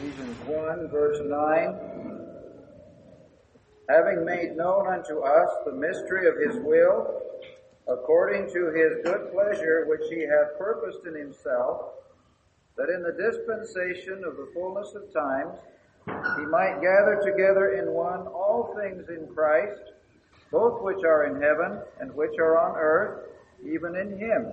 Ephesians 1, verse 9. Having made known unto us the mystery of his will, according to his good pleasure which he hath purposed in himself, that in the dispensation of the fullness of times he might gather together in one all things in Christ, both which are in heaven and which are on earth, even in him,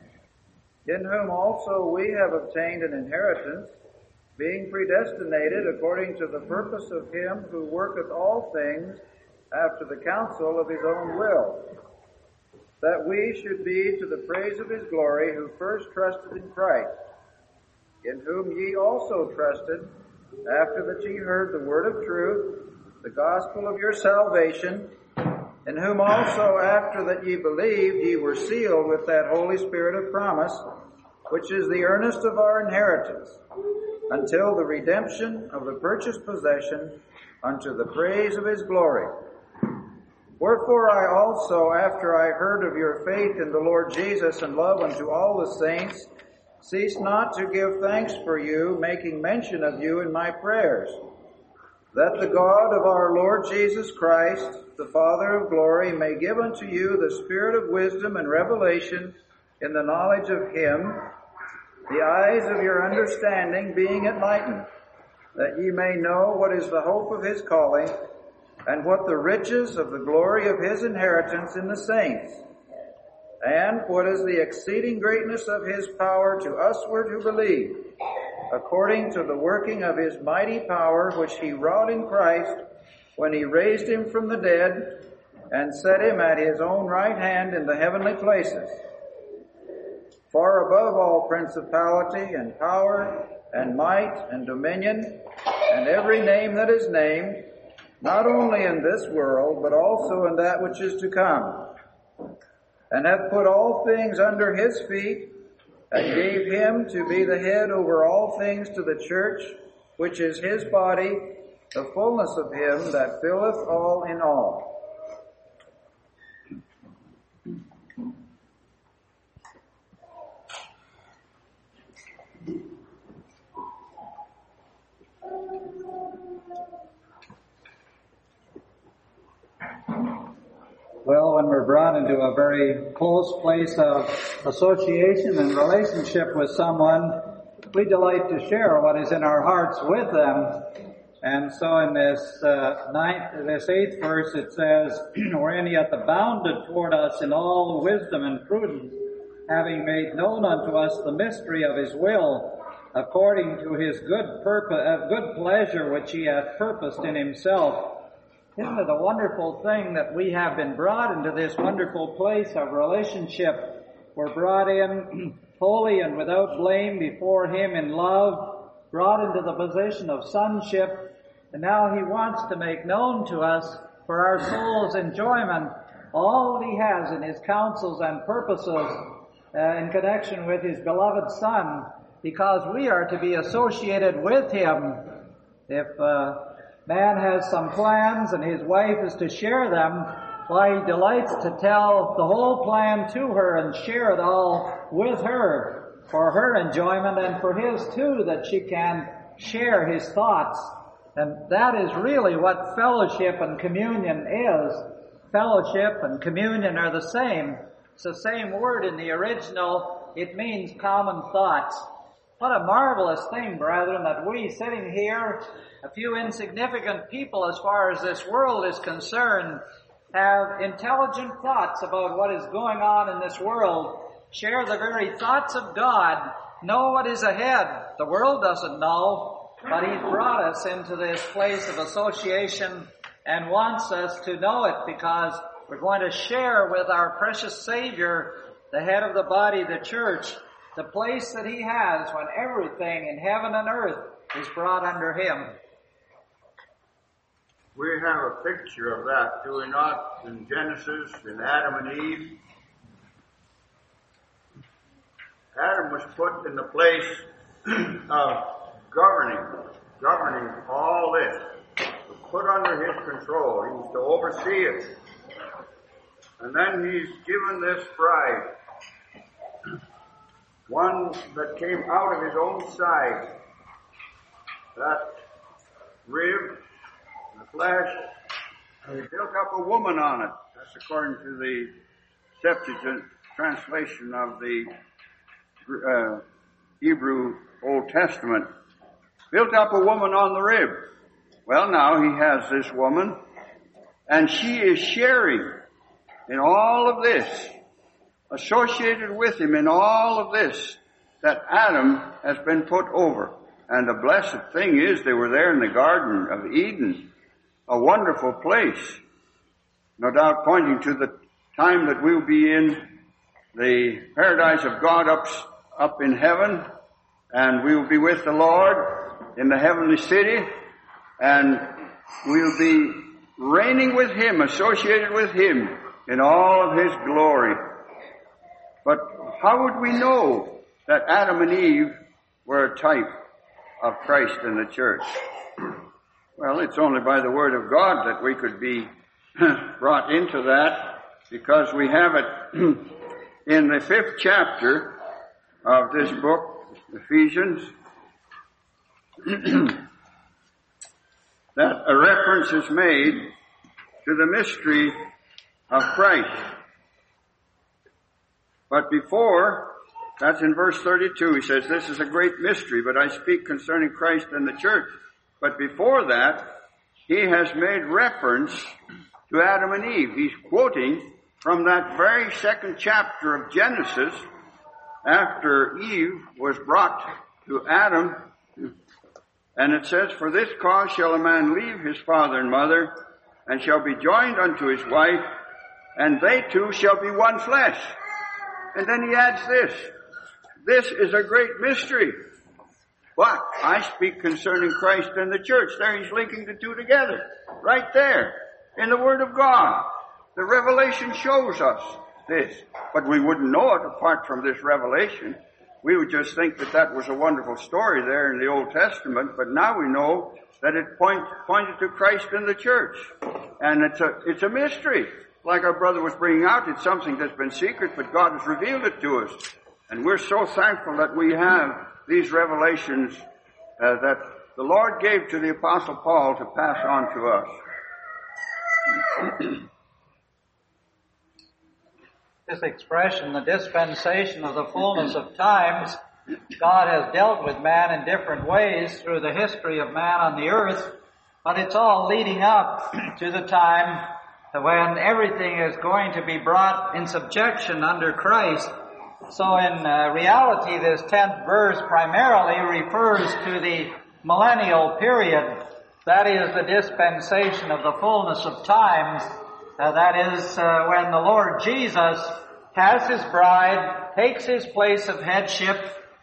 in whom also we have obtained an inheritance, being predestinated according to the purpose of him who worketh all things after the counsel of his own will, that we should be to the praise of his glory, who first trusted in Christ, in whom ye also trusted, after that ye heard the word of truth, the gospel of your salvation, in whom also after that ye believed ye were sealed with that Holy Spirit of promise, which is the earnest of our inheritance, until the redemption of the purchased possession, unto the praise of his glory. Wherefore I also, after I heard of your faith in the Lord Jesus and love unto all the saints, cease not to give thanks for you, making mention of you in my prayers, that the God of our Lord Jesus Christ, the Father of glory, may give unto you the spirit of wisdom and revelation in the knowledge of him, the eyes of your understanding being enlightened, that ye may know what is the hope of his calling, and what the riches of the glory of his inheritance in the saints, and what is the exceeding greatness of his power to usward who believe, according to the working of his mighty power, which he wrought in Christ, when he raised him from the dead, and set him at his own right hand in the heavenly places, far above all principality and power and might and dominion, and every name that is named, not only in this world, but also in that which is to come, and hath put all things under his feet, and gave him to be the head over all things to the church, which is his body, the fullness of him that filleth all in all. Well, when we're brought into a very close place of association and relationship with someone, we delight to share what is in our hearts with them. And so in this 8th verse it says, wherein he hath abounded toward us in all wisdom and prudence, having made known unto us the mystery of his will, according to his good pleasure which he hath purposed in himself. Isn't it a wonderful thing that we have been brought into this wonderful place of relationship? We're brought in holy and without blame before him in love, brought into the position of sonship, and now he wants to make known to us, for our soul's enjoyment, all that he has in his counsels and purposes in connection with his beloved Son, because we are to be associated with him. If man has some plans and his wife is to share them, why, he delights to tell the whole plan to her and share it all with her for her enjoyment and for his too, that she can share his thoughts. And that is really what fellowship and communion is. Fellowship and communion are the same. It's the same word in the original. It means common thoughts. What a marvelous thing, brethren, that we sitting here, a few insignificant people as far as this world is concerned, have intelligent thoughts about what is going on in this world, share the very thoughts of God, know what is ahead. The world doesn't know, but he's brought us into this place of association and wants us to know it, because we're going to share with our precious Savior, the head of the body, the church, the place that he has when everything in heaven and earth is brought under him. We have a picture of that, do we not, in Genesis, in Adam and Eve? Adam was put in the place of governing all this, put under his control. He was to oversee it. And then he's given this bride, one that came out of his own side, that rib, the flesh, and he built up a woman on it. That's according to the Septuagint translation of the Hebrew Old Testament. Built up a woman on the rib. Well, now he has this woman, and she is sharing in all of this, associated with him in all of this that Adam has been put over. And the blessed thing is they were there in the Garden of Eden, a wonderful place, no doubt pointing to the time that we'll be in the paradise of God up in heaven, and we will be with the Lord in the heavenly city, and we'll be reigning with him, associated with him in all of his glory. But how would we know that Adam and Eve were a type of Christ and the church? Well, it's only by the Word of God that we could be brought into that, because we have it in the 5th chapter of this book, Ephesians, that a reference is made to the mystery of Christ. But before, that's in verse 32, he says, this is a great mystery, but I speak concerning Christ and the church. But before that, he has made reference to Adam and Eve. He's quoting from that very 2nd chapter of Genesis, after Eve was brought to Adam, and it says, for this cause shall a man leave his father and mother, and shall be joined unto his wife, and they two shall be one flesh. And then he adds this, this is a great mystery, but I speak concerning Christ and the church. There he's linking the two together, right there, in the Word of God. The revelation shows us this, but we wouldn't know it apart from this revelation. We would just think that that was a wonderful story there in the Old Testament, but now we know that it pointed to Christ and the church. And it's a mystery. Like our brother was bringing out, it's something that's been secret, but God has revealed it to us. And we're so thankful that we have these revelations that the Lord gave to the Apostle Paul to pass on to us. This expression, the dispensation of the fullness of times, God has dealt with man in different ways through the history of man on the earth, but it's all leading up to the time when everything is going to be brought in subjection under Christ. So in reality, this 10th verse primarily refers to the millennial period. That is the dispensation of the fullness of times. That is when the Lord Jesus has his bride, takes his place of headship,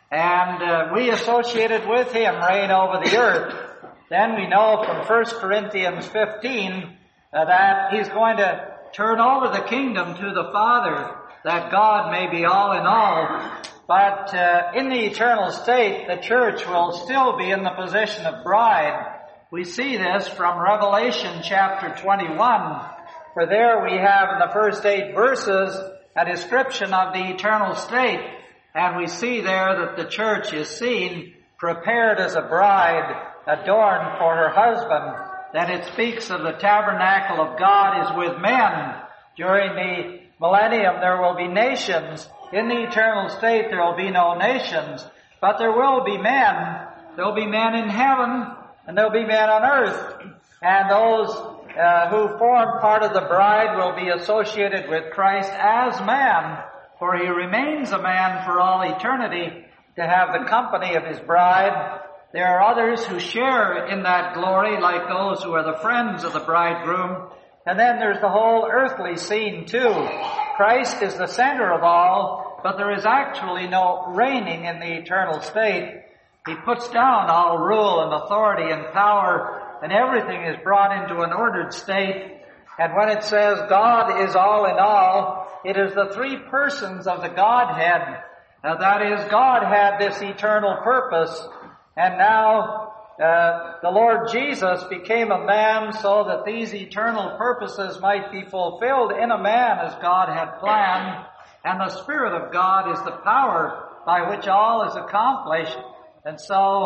and we associated with him reign over the earth. Then we know from 1 Corinthians 15 that he's going to turn over the kingdom to the Father, that God may be all in all. But in the eternal state, the church will still be in the position of bride. We see this from Revelation chapter 21. For there we have in the first 8 verses a description of the eternal state. And we see there that the church is seen prepared as a bride, adorned for her husband. Then it speaks of the tabernacle of God is with men. During the millennium there will be nations. In the eternal state there will be no nations. But there will be men. There will be men in heaven, and there will be men on earth. And those who form part of the bride will be associated with Christ as man, for he remains a man for all eternity to have the company of his bride. There are others who share in that glory, like those who are the friends of the bridegroom. And then there's the whole earthly scene too. Christ is the center of all, but there is actually no reigning in the eternal state. He puts down all rule and authority and power, and everything is brought into an ordered state. And when it says God is all in all, it is the 3 persons of the Godhead. That is, God had this eternal purpose, and now the Lord Jesus became a man so that these eternal purposes might be fulfilled in a man as God had planned. And the Spirit of God is the power by which all is accomplished. And so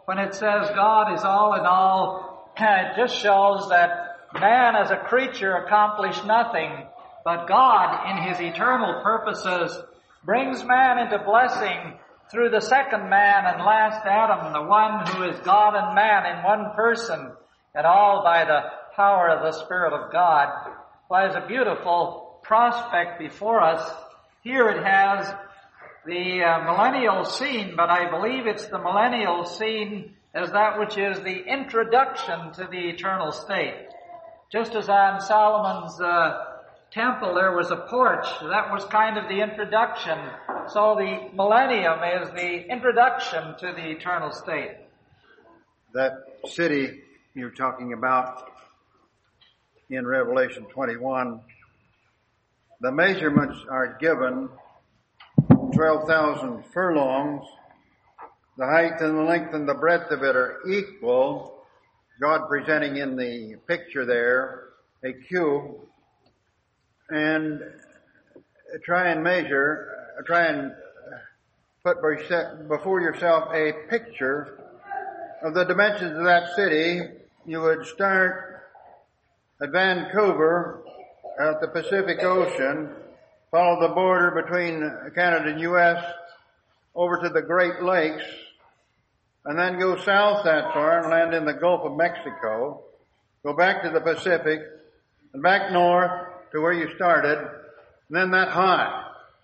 when it says God is all in all, it just shows that man as a creature accomplished nothing, but God in His eternal purposes brings man into blessing through the second man and last Adam, the one who is God and man in one person, and all by the power of the Spirit of God. Well, it's a beautiful prospect before us. Here it has the millennial scene, but I believe it's the millennial scene as that which is the introduction to the eternal state. Just as on Solomon's temple there was a porch, that was kind of the introduction. So the millennium is the introduction to the eternal state. That city you're talking about in Revelation 21, the measurements are given 12,000 furlongs. The height and the length and the breadth of it are equal. God presenting in the picture there a cube. And try and put before yourself a picture of the dimensions of that city. You would start at Vancouver at the Pacific Ocean, follow the border between Canada and U.S. over to the Great Lakes, and then go south that far and land in the Gulf of Mexico, go back to the Pacific, and back north to where you started, and then that high,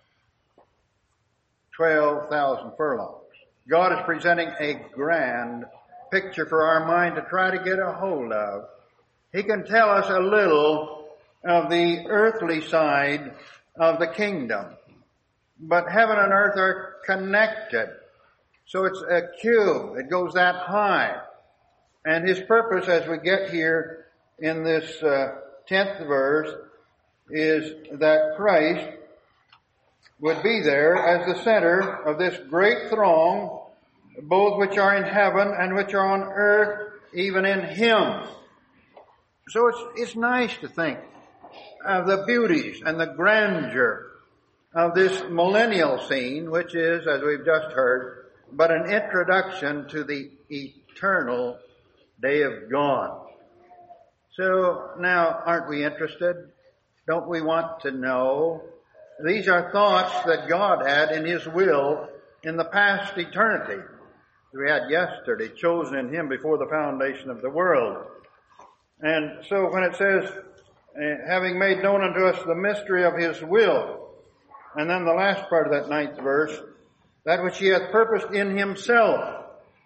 12,000 furlongs. God is presenting a grand picture for our mind to try to get a hold of. He can tell us a little of the earthly side of the kingdom. But heaven and earth are connected. So it's a cube. It goes that high. And His purpose as we get here in this 10th verse is that Christ would be there as the center of this great throng, both which are in heaven and which are on earth, even in Him. So it's nice to think of the beauties and the grandeur of this millennial scene, which is, as we've just heard, but an introduction to the eternal day of God. So now, aren't we interested? Don't we want to know? These are thoughts that God had in His will in the past eternity. We had yesterday, chosen in Him before the foundation of the world. And so when it says, having made known unto us the mystery of His will, and then the last part of that 9th verse, that which He hath purposed in Himself.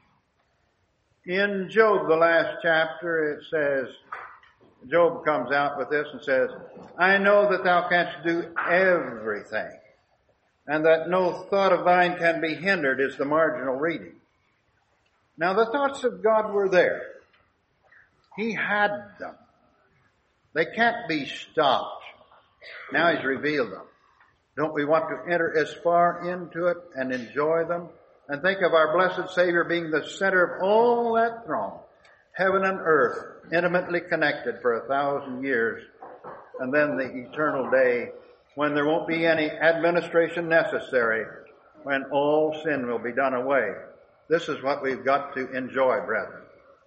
In Job, the last chapter, it says, Job comes out with this and says, I know that thou canst do everything, and that no thought of thine can be hindered, is the marginal reading. Now the thoughts of God were there. He had them. They can't be stopped. Now He's revealed them. Don't we want to enter as far into it and enjoy them? And think of our blessed Savior being the center of all that throng. Heaven and earth intimately connected for 1,000 years. And then the eternal day when there won't be any administration necessary, when all sin will be done away. This is what we've got to enjoy, brethren.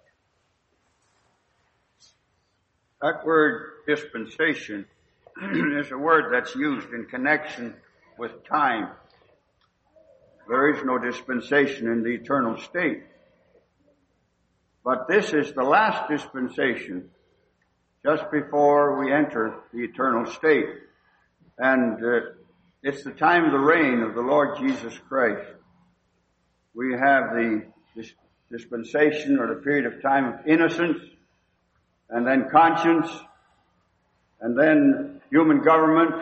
That word dispensation is a word that's used in connection with time. There is no dispensation in the eternal state. But this is the last dispensation just before we enter the eternal state. And it's the time of the reign of the Lord Jesus Christ. We have the dispensation or the period of time of innocence, and then conscience, and then human government,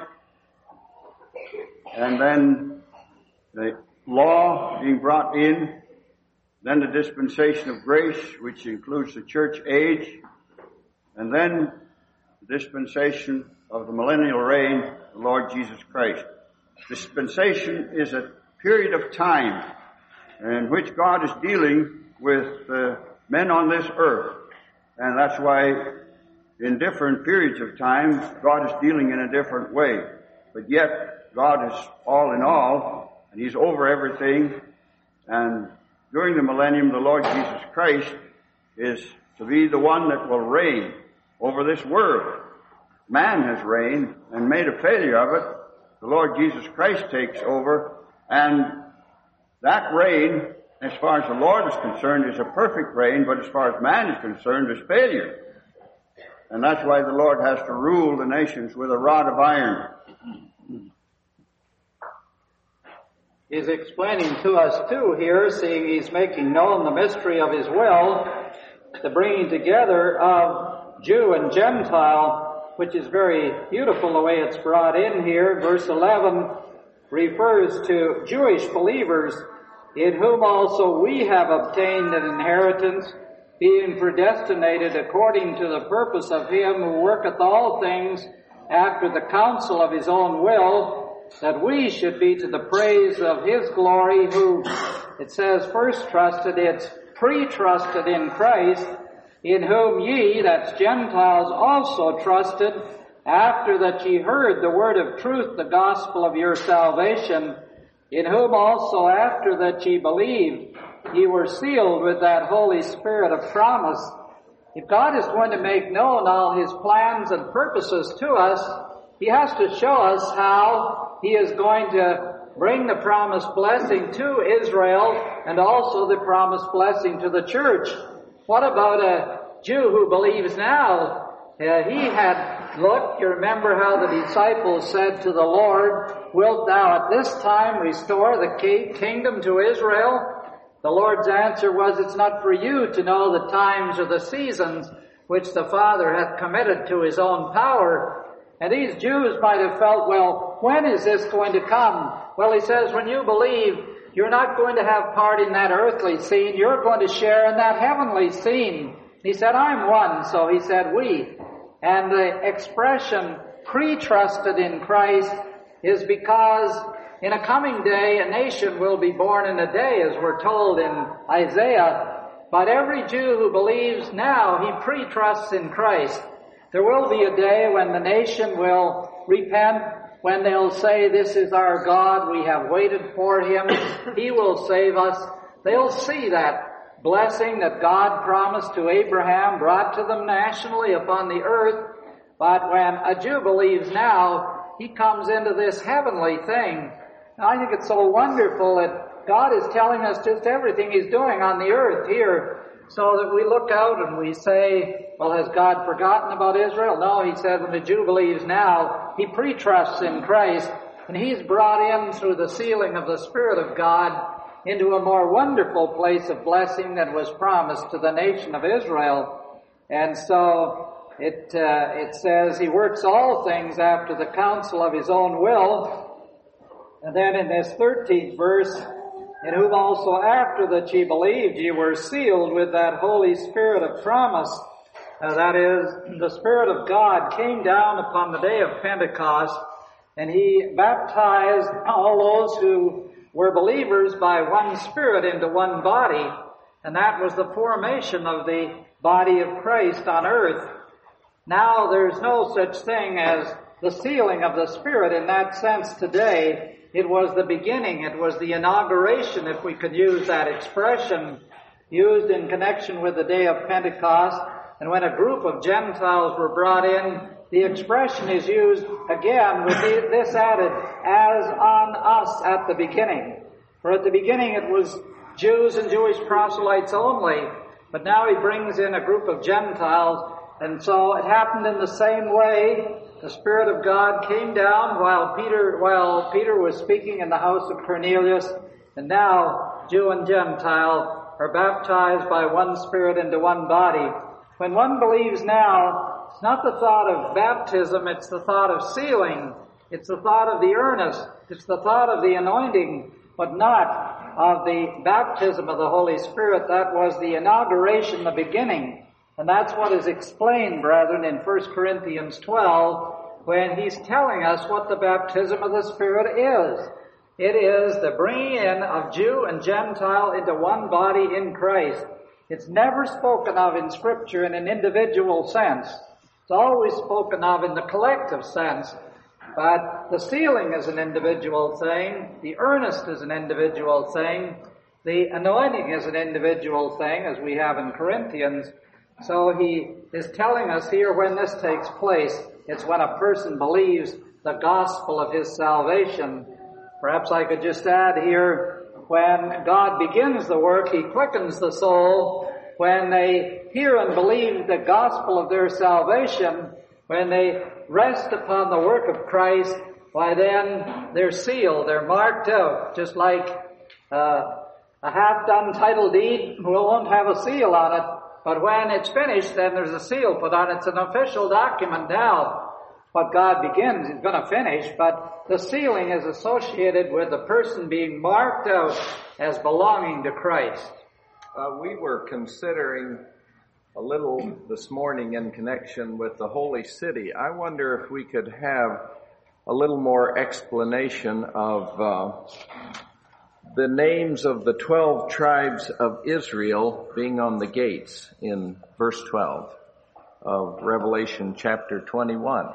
and then the law being brought in, then the dispensation of grace, which includes the church age, and then the dispensation of the millennial reign of the Lord Jesus Christ. Dispensation is a period of time in which God is dealing with men on this earth. And that's why in different periods of time, God is dealing in a different way. But yet, God is all in all, and He's over everything, and during the millennium, the Lord Jesus Christ is to be the one that will reign over this world. Man has reigned and made a failure of it. The Lord Jesus Christ takes over, and that reign, as far as the Lord is concerned, is a perfect reign, but as far as man is concerned, is failure. And that's why the Lord has to rule the nations with a rod of iron. He's explaining to us too here, seeing he's making known the mystery of his will, the bringing together of Jew and Gentile, which is very beautiful the way it's brought in here. Verse 11 refers to Jewish believers, in whom also we have obtained an inheritance, being predestinated according to the purpose of him who worketh all things after the counsel of his own will, that we should be to the praise of his glory, who, it says, first trusted, it's pre-trusted in Christ, in whom ye, that's Gentiles, also trusted, after that ye heard the word of truth, the gospel of your salvation, in whom also after that ye believed, ye were sealed with that Holy Spirit of promise. If God is going to make known all his plans and purposes to us, he has to show us how he is going to bring the promised blessing to Israel and also the promised blessing to the church. What about a Jew who believes now? He had looked, you remember how the disciples said to the Lord, wilt thou at this time restore the kingdom to Israel? The Lord's answer was, it's not for you to know the times or the seasons which the Father hath committed to his own power. And these Jews might have felt, well, when is this going to come? Well, he says, when you believe, you're not going to have part in that earthly scene. You're going to share in that heavenly scene. He said, I'm one. So he said, we. And the expression pre-trusted in Christ is because in a coming day, a nation will be born in a day, as we're told in Isaiah. But every Jew who believes now, he pre-trusts in Christ. There will be a day when the nation will repent, when they'll say, this is our God, we have waited for him, he will save us. They'll see that blessing that God promised to Abraham brought to them nationally upon the earth. But when a Jew believes now, he comes into this heavenly thing. Now, I think it's so wonderful that God is telling us just everything he's doing on the earth here, so that we look out and we say, well, has God forgotten about Israel? No, he said when the Jew believes now, he pre-trusts in Christ, and he's brought in through the sealing of the Spirit of God into a more wonderful place of blessing that was promised to the nation of Israel. And so it says he works all things after the counsel of his own will. And then in this 13th verse, in whom also after that ye believed, ye were sealed with that Holy Spirit of promise. That is, the Spirit of God came down upon the day of Pentecost, and he baptized all those who were believers by one Spirit into one body. And that was the formation of the body of Christ on earth. Now there's no such thing as the sealing of the Spirit in that sense today. It was the beginning, it was the inauguration, if we could use that expression, used in connection with the day of Pentecost. And when a group of Gentiles were brought in, the expression is used again with this added, as on us at the beginning. For at the beginning it was Jews and Jewish proselytes only, but now he brings in a group of Gentiles, and so it happened in the same way. The Spirit of God came down while Peter was speaking in the house of Cornelius, and now Jew and Gentile are baptized by one Spirit into one body. When one believes now, it's not the thought of baptism, it's the thought of sealing. It's the thought of the earnest. It's the thought of the anointing, but not of the baptism of the Holy Spirit. That was the inauguration, the beginning. And that's what is explained, brethren, in 1 Corinthians 12, when he's telling us what the baptism of the Spirit is. It is the bringing in of Jew and Gentile into one body in Christ. It's never spoken of in Scripture in an individual sense. It's always spoken of in the collective sense. But the sealing is an individual thing. The earnest is an individual thing. The anointing is an individual thing, as we have in Corinthians. So he is telling us here when this takes place. It's when a person believes the gospel of his salvation. Perhaps I could just add here, when God begins the work, he quickens the soul. When they hear and believe the gospel of their salvation, when they rest upon the work of Christ, why then they're sealed, they're marked out, just like a half-done title deed won't have a seal on it. But when it's finished, then there's a seal put on it. It's an official document now. What God begins, He's going to finish, but the sealing is associated with the person being marked out as belonging to Christ. We were considering a little this morning in connection with the Holy City. I wonder if we could have a little more explanation of the names of the 12 tribes of Israel being on the gates in verse 12 of Revelation chapter 21.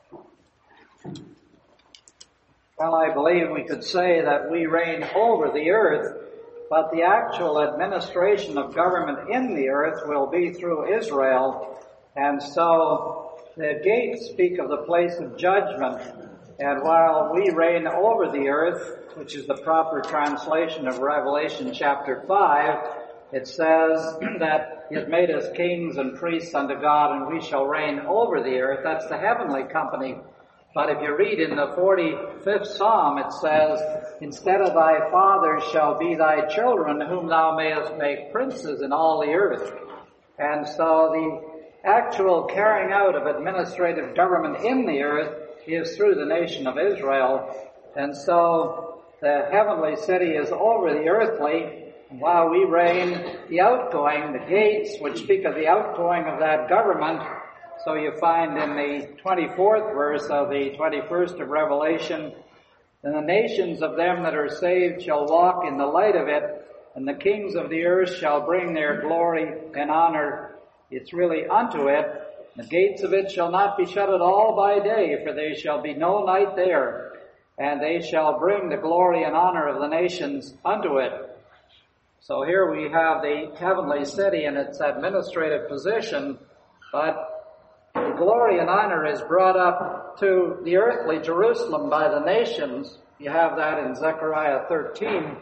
Well, I believe we could say that we reign over the earth, but the actual administration of government in the earth will be through Israel. And so the gates speak of the place of judgment. And while we reign over the earth, which is the proper translation of Revelation chapter 5, it says that He has made us kings and priests unto God, and we shall reign over the earth. That's the heavenly company. But if you read in the 45th Psalm, it says, instead of thy fathers shall be thy children, whom thou mayest make princes in all the earth. And so the actual carrying out of administrative government in the earth is through the nation of Israel. And so the heavenly city is over the earthly, and while we reign the outgoing, the gates which speak of the outgoing of that government. So you find in the 24th verse of the 21st of Revelation, and the nations of them that are saved shall walk in the light of it, and the kings of the earth shall bring their glory and honor. It's really unto it. The gates of it shall not be shut at all by day, for there shall be no night there. And they shall bring the glory and honor of the nations unto it. So here we have the heavenly city in its administrative position, but the glory and honor is brought up to the earthly Jerusalem by the nations. You have that in Zechariah 13.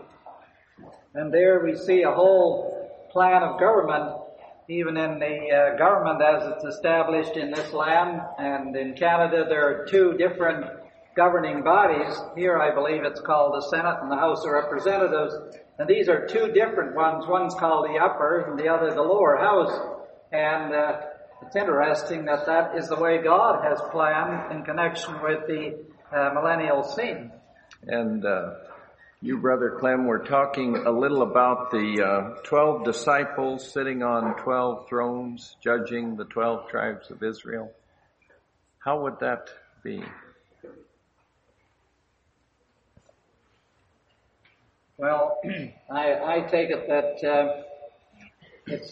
And there we see a whole plan of government, even in the government as it's established in this land. And in Canada there are two different governing bodies. Here I believe it's called the Senate and the House of Representatives. And these are two different ones. One's called the upper and the other the lower house. And it's interesting that that is the way God has planned in connection with the millennial scene. And you, Brother Clem, were talking a little about the 12 disciples sitting on 12 thrones, judging the 12 tribes of Israel. How would that be? Well, I take it that it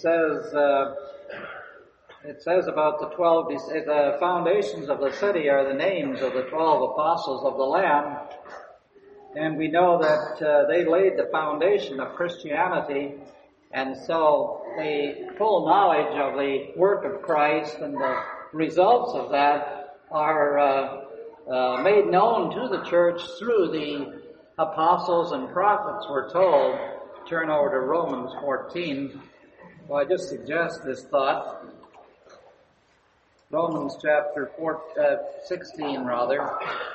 says about the 12, the foundations of the city are the names of the 12 apostles of the Lamb. And we know that they laid the foundation of Christianity. And so the full knowledge of the work of Christ and the results of that are made known to the church through the apostles and prophets, we're told. Turn over to Romans 14. Well, I just suggest this thought. Romans chapter 16, rather.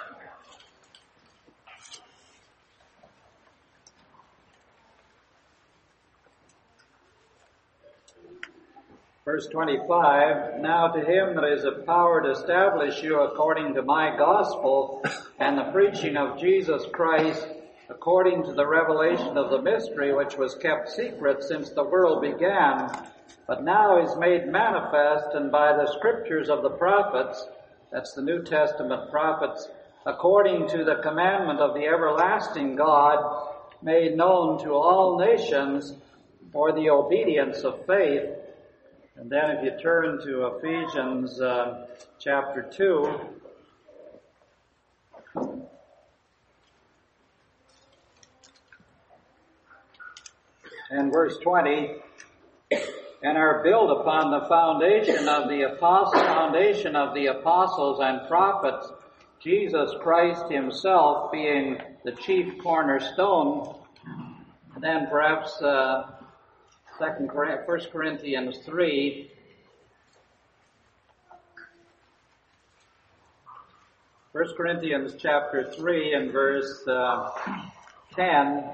Verse 25, now to him that is of power to establish you according to my gospel and the preaching of Jesus Christ, according to the revelation of the mystery which was kept secret since the world began, but now is made manifest, and by the scriptures of the prophets, that's the New Testament prophets, according to the commandment of the everlasting God, made known to all nations for the obedience of faith. And then if you turn to Ephesians chapter 2, in verse 20, and are built upon the foundation of the apostles and prophets, Jesus Christ himself being the chief cornerstone. And then perhaps 1 Corinthians 3. 1 Corinthians chapter 3 and verse 10.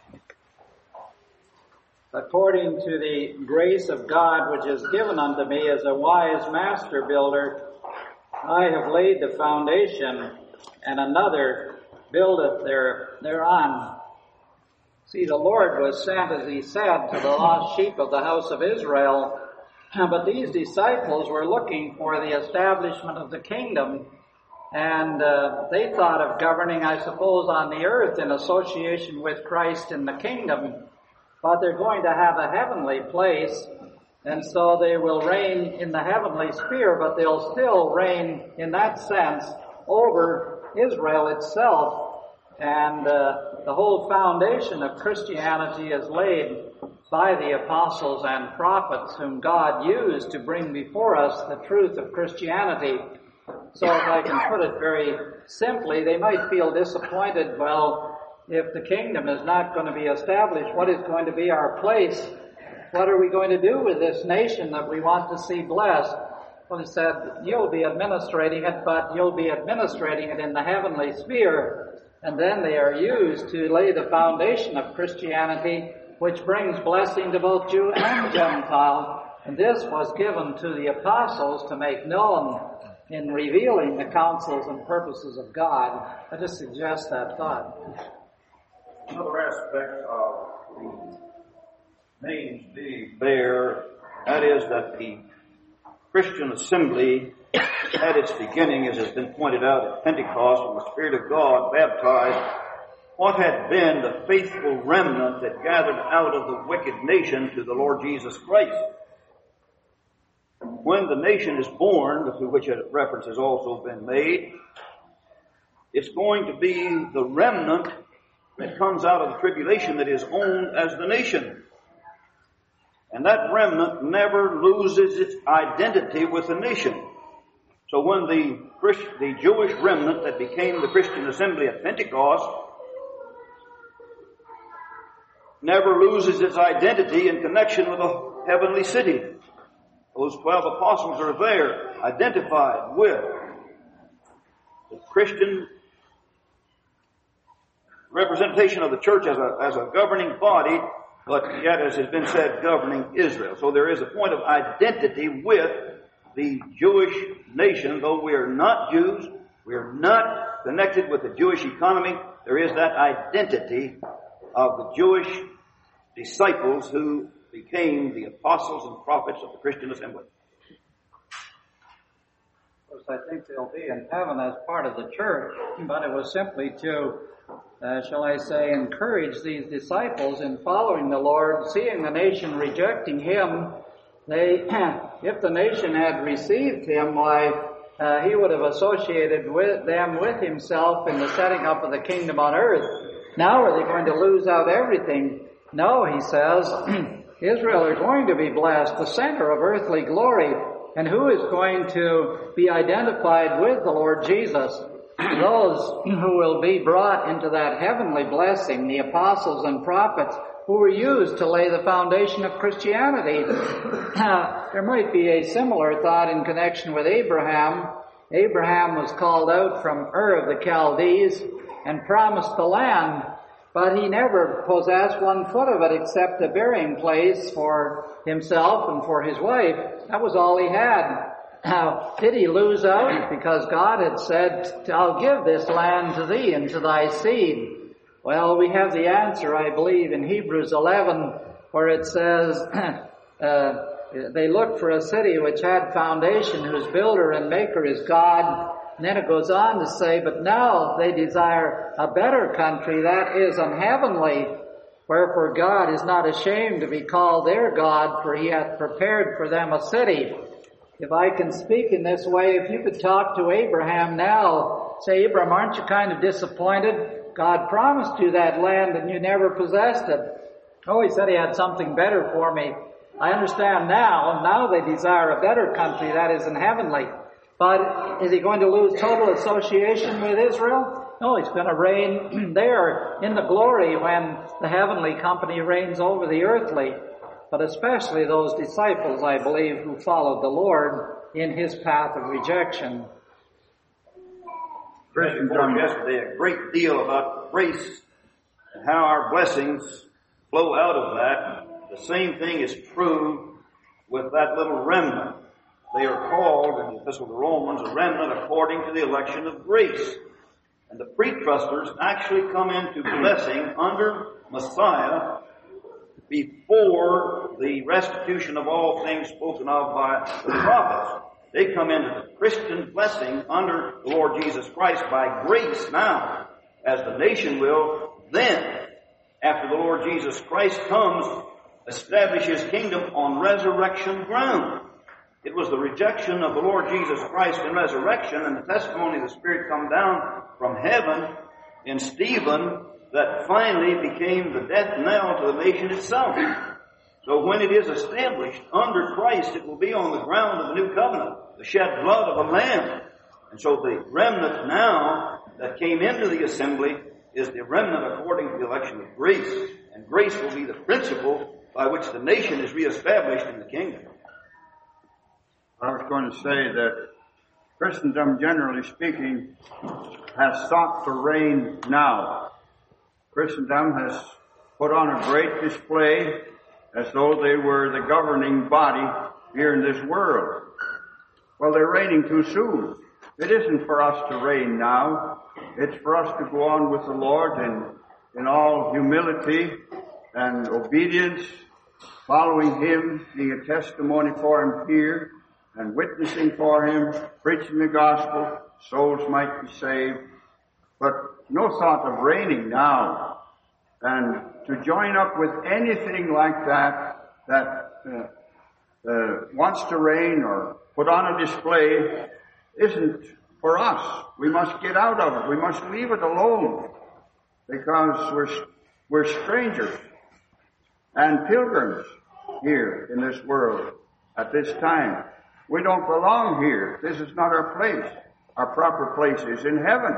According to the grace of God which is given unto me as a wise master builder, I have laid the foundation, and another buildeth thereon. See, the Lord was sent, as he said, to the lost sheep of the house of Israel, but these disciples were looking for the establishment of the kingdom, and they thought of governing, I suppose, on the earth in association with Christ in the kingdom. But they're going to have a heavenly place, and so they will reign in the heavenly sphere, but they'll still reign in that sense over Israel itself. And the whole foundation of Christianity is laid by the apostles and prophets whom God used to bring before us the truth of Christianity. So if I can put it very simply, they might feel disappointed, well, if the kingdom is not going to be established, what is going to be our place? What are we going to do with this nation that we want to see blessed? Well, he said, you'll be administrating it, but you'll be administrating it in the heavenly sphere. And then they are used to lay the foundation of Christianity, which brings blessing to both Jew and Gentile. And this was given to the apostles to make known in revealing the counsels and purposes of God. I just suggest that thought. Another aspect of the names being there, that is that the Christian assembly at its beginning, as has been pointed out at Pentecost, when the Spirit of God baptized what had been the faithful remnant that gathered out of the wicked nation to the Lord Jesus Christ. When the nation is born, to which a reference has also been made, it's going to be the remnant that comes out of the tribulation that is owned as the nation. And that remnant never loses its identity with the nation. So when the Jewish remnant that became the Christian assembly at Pentecost never loses its identity in connection with the heavenly city. Those 12 apostles are there, identified with the Christian representation of the church as a governing body, but yet, as has been said, governing Israel. So there is a point of identity with the Jewish nation. Though we are not Jews, we are not connected with the Jewish economy, there is that identity of the Jewish disciples who became the apostles and prophets of the Christian assembly. Of course, I think they'll be in heaven as part of the church, but it was simply to shall I say, encourage these disciples in following the Lord, seeing the nation rejecting Him. If the nation had received Him, why, He would have associated with them with Himself in the setting up of the kingdom on earth. Now are they going to lose out everything? No, He says, Israel are going to be blessed, the center of earthly glory. And who is going to be identified with the Lord Jesus? Those who will be brought into that heavenly blessing, the apostles and prophets who were used to lay the foundation of Christianity. There might be a similar thought in connection with Abraham. Abraham was called out from Ur of the Chaldees and promised the land, but he never possessed 1 foot of it except a burying place for himself and for his wife. That was all he had. Now, did he lose out? Because God had said, I'll give this land to thee and to thy seed. Well, we have the answer, I believe, in Hebrews 11, where it says, they looked for a city which had foundation, whose builder and maker is God. And then it goes on to say, but now they desire a better country, that is, an heavenly. Wherefore God is not ashamed to be called their God, for He hath prepared for them a city. If I can speak in this way, if you could talk to Abraham now, say, Abraham, aren't you kind of disappointed? God promised you that land and you never possessed it. Oh, he said he had something better for me. I understand now they desire a better country, that is in heavenly. But is he going to lose total association with Israel? No, he's going to reign there in the glory when the heavenly company reigns over the earthly. But especially those disciples, I believe, who followed the Lord in his path of rejection. Christian talked yesterday a great deal about grace and how our blessings flow out of that. The same thing is true with that little remnant. They are called in the Epistle to Romans a remnant according to the election of grace. And the pre-trusters actually come into blessing under Messiah before the restitution of all things spoken of by the prophets. They come into the Christian blessing under the Lord Jesus Christ by grace now, as the nation will then, after the Lord Jesus Christ comes, establish his kingdom on resurrection ground. It was the rejection of the Lord Jesus Christ in resurrection and the testimony of the Spirit come down from heaven in Stephen that finally became the death knell to the nation itself. So when it is established under Christ, it will be on the ground of the new covenant, the shed blood of a Lamb. And so the remnant now that came into the assembly is the remnant according to the election of grace. And grace will be the principle by which the nation is reestablished in the kingdom. I was going to say that Christendom, generally speaking, has sought to reign now. Christendom has put on a great display as though they were the governing body here in this world. Well, they're reigning too soon. It isn't for us to reign now. It's for us to go on with the Lord in all humility and obedience, following Him, being a testimony for Him here, and witnessing for Him, preaching the gospel, souls might be saved. But no thought of reigning now. And to join up with anything like that wants to reign or put on a display isn't for us. We must get out of it. We must leave it alone because we're strangers and pilgrims here in this world at this time. We don't belong here. This is not our place. Our proper place is in heaven.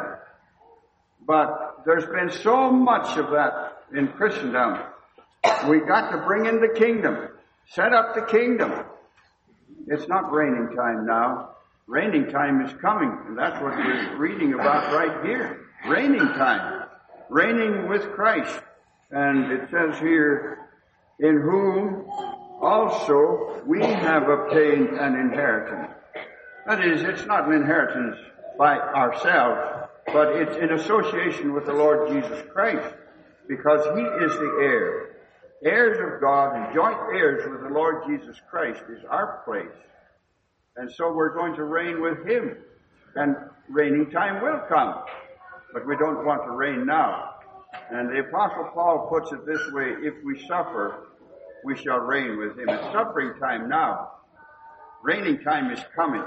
But there's been so much of that in Christendom. We got to bring in the kingdom. Set up the kingdom. It's not reigning time now. Reigning time is coming. And that's what we're reading about right here. Reigning time. Reigning with Christ. And it says here, in whom also we have obtained an inheritance. That is, it's not an inheritance by ourselves, but it's in association with the Lord Jesus Christ, because He is the heir. Heirs of God and joint heirs with the Lord Jesus Christ is our place. And so we're going to reign with Him. And reigning time will come. But we don't want to reign now. And the Apostle Paul puts it this way, if we suffer, we shall reign with Him. It's suffering time now. Reigning time is coming.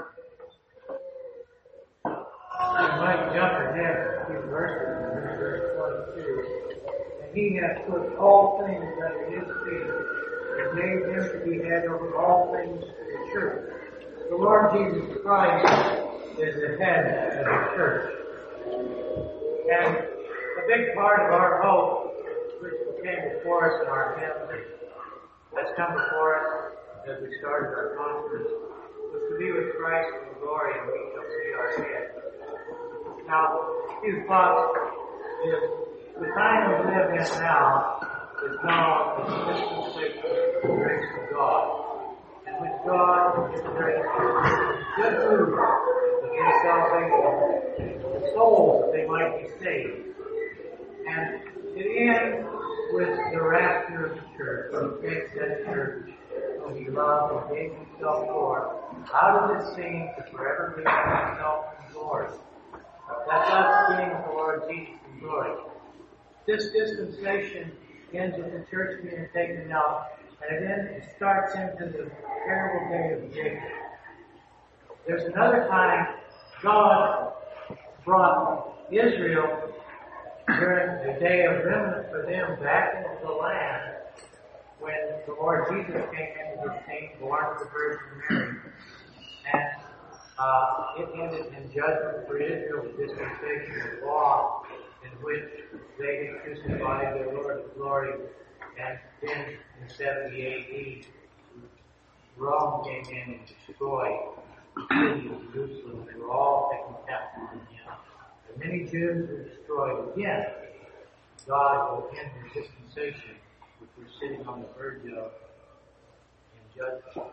I might jump ahead a few verses in verse 22. And He has put all things under His feet, and made Him to be head over all things to the church. The Lord Jesus Christ is the head of the church. And a big part of our hope, which came before us in our hymn, has come before us as we started our conference, was to be with Christ in glory, and we shall see our head. Now, a few thoughts is the time we live in now is now as the dispensation of the grace of God. And with God is grace, good news to give salvation to the souls that they might be saved. And it ends with the rapture of the church. He takes that church whom He loved and gave Himself for, out of this scene to forever be with Himself in glory. That's us being with the Lord Jesus in glory. This dispensation ends with the church being taken out, and then it starts into the terrible day of Jacob. There's another time God brought Israel during the day of remnant for them back into the land, when the Lord Jesus came into the scene, born of the Virgin Mary, and it ended in judgment for Israel, the dispensation of law, in which they had crucified their Lord of glory, and then in 70 A.D., Rome came in and destroyed the city of Jerusalem. They were all taken captive in him. And many Jews were destroyed again. God will end his dispensation, which we're sitting on the verge of, in judgment.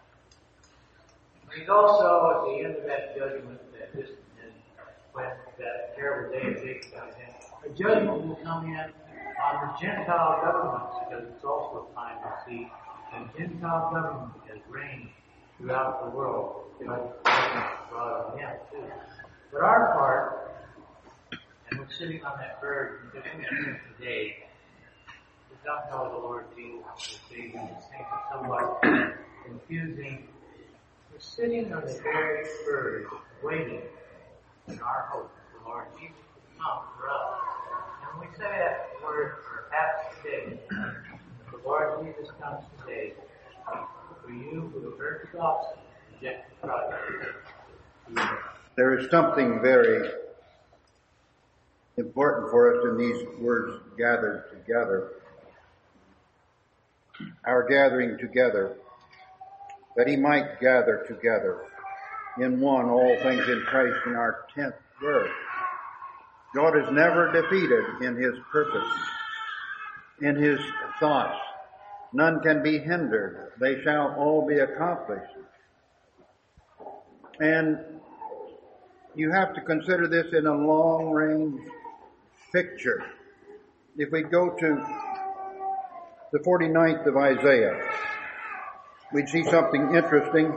He's also at the end of that judgment, when that terrible day of Jacob comes in, a judgment will come in on the Gentile governments, because it's also a time to see that Gentile government has reigned throughout the world. God brought on them too. But our part, and we're sitting on that verge, and here today, we don't know the Lord Jesus as Savior. These things are somewhat confusing. We're sitting on the very verge, waiting in our hope the Lord Jesus will come for us. And when we say that word, perhaps today, if the Lord Jesus comes today, for you who have heard the gospel, reject Christ. There is something very important for us in these words, gathered together. Our gathering together, that he might gather together in one all things in Christ, in our 10th verse. God is never defeated in his purpose, in his thoughts. None can be hindered. They shall all be accomplished. And you have to consider this in a long-range picture. If we go to the 49th of Isaiah, we'd see something interesting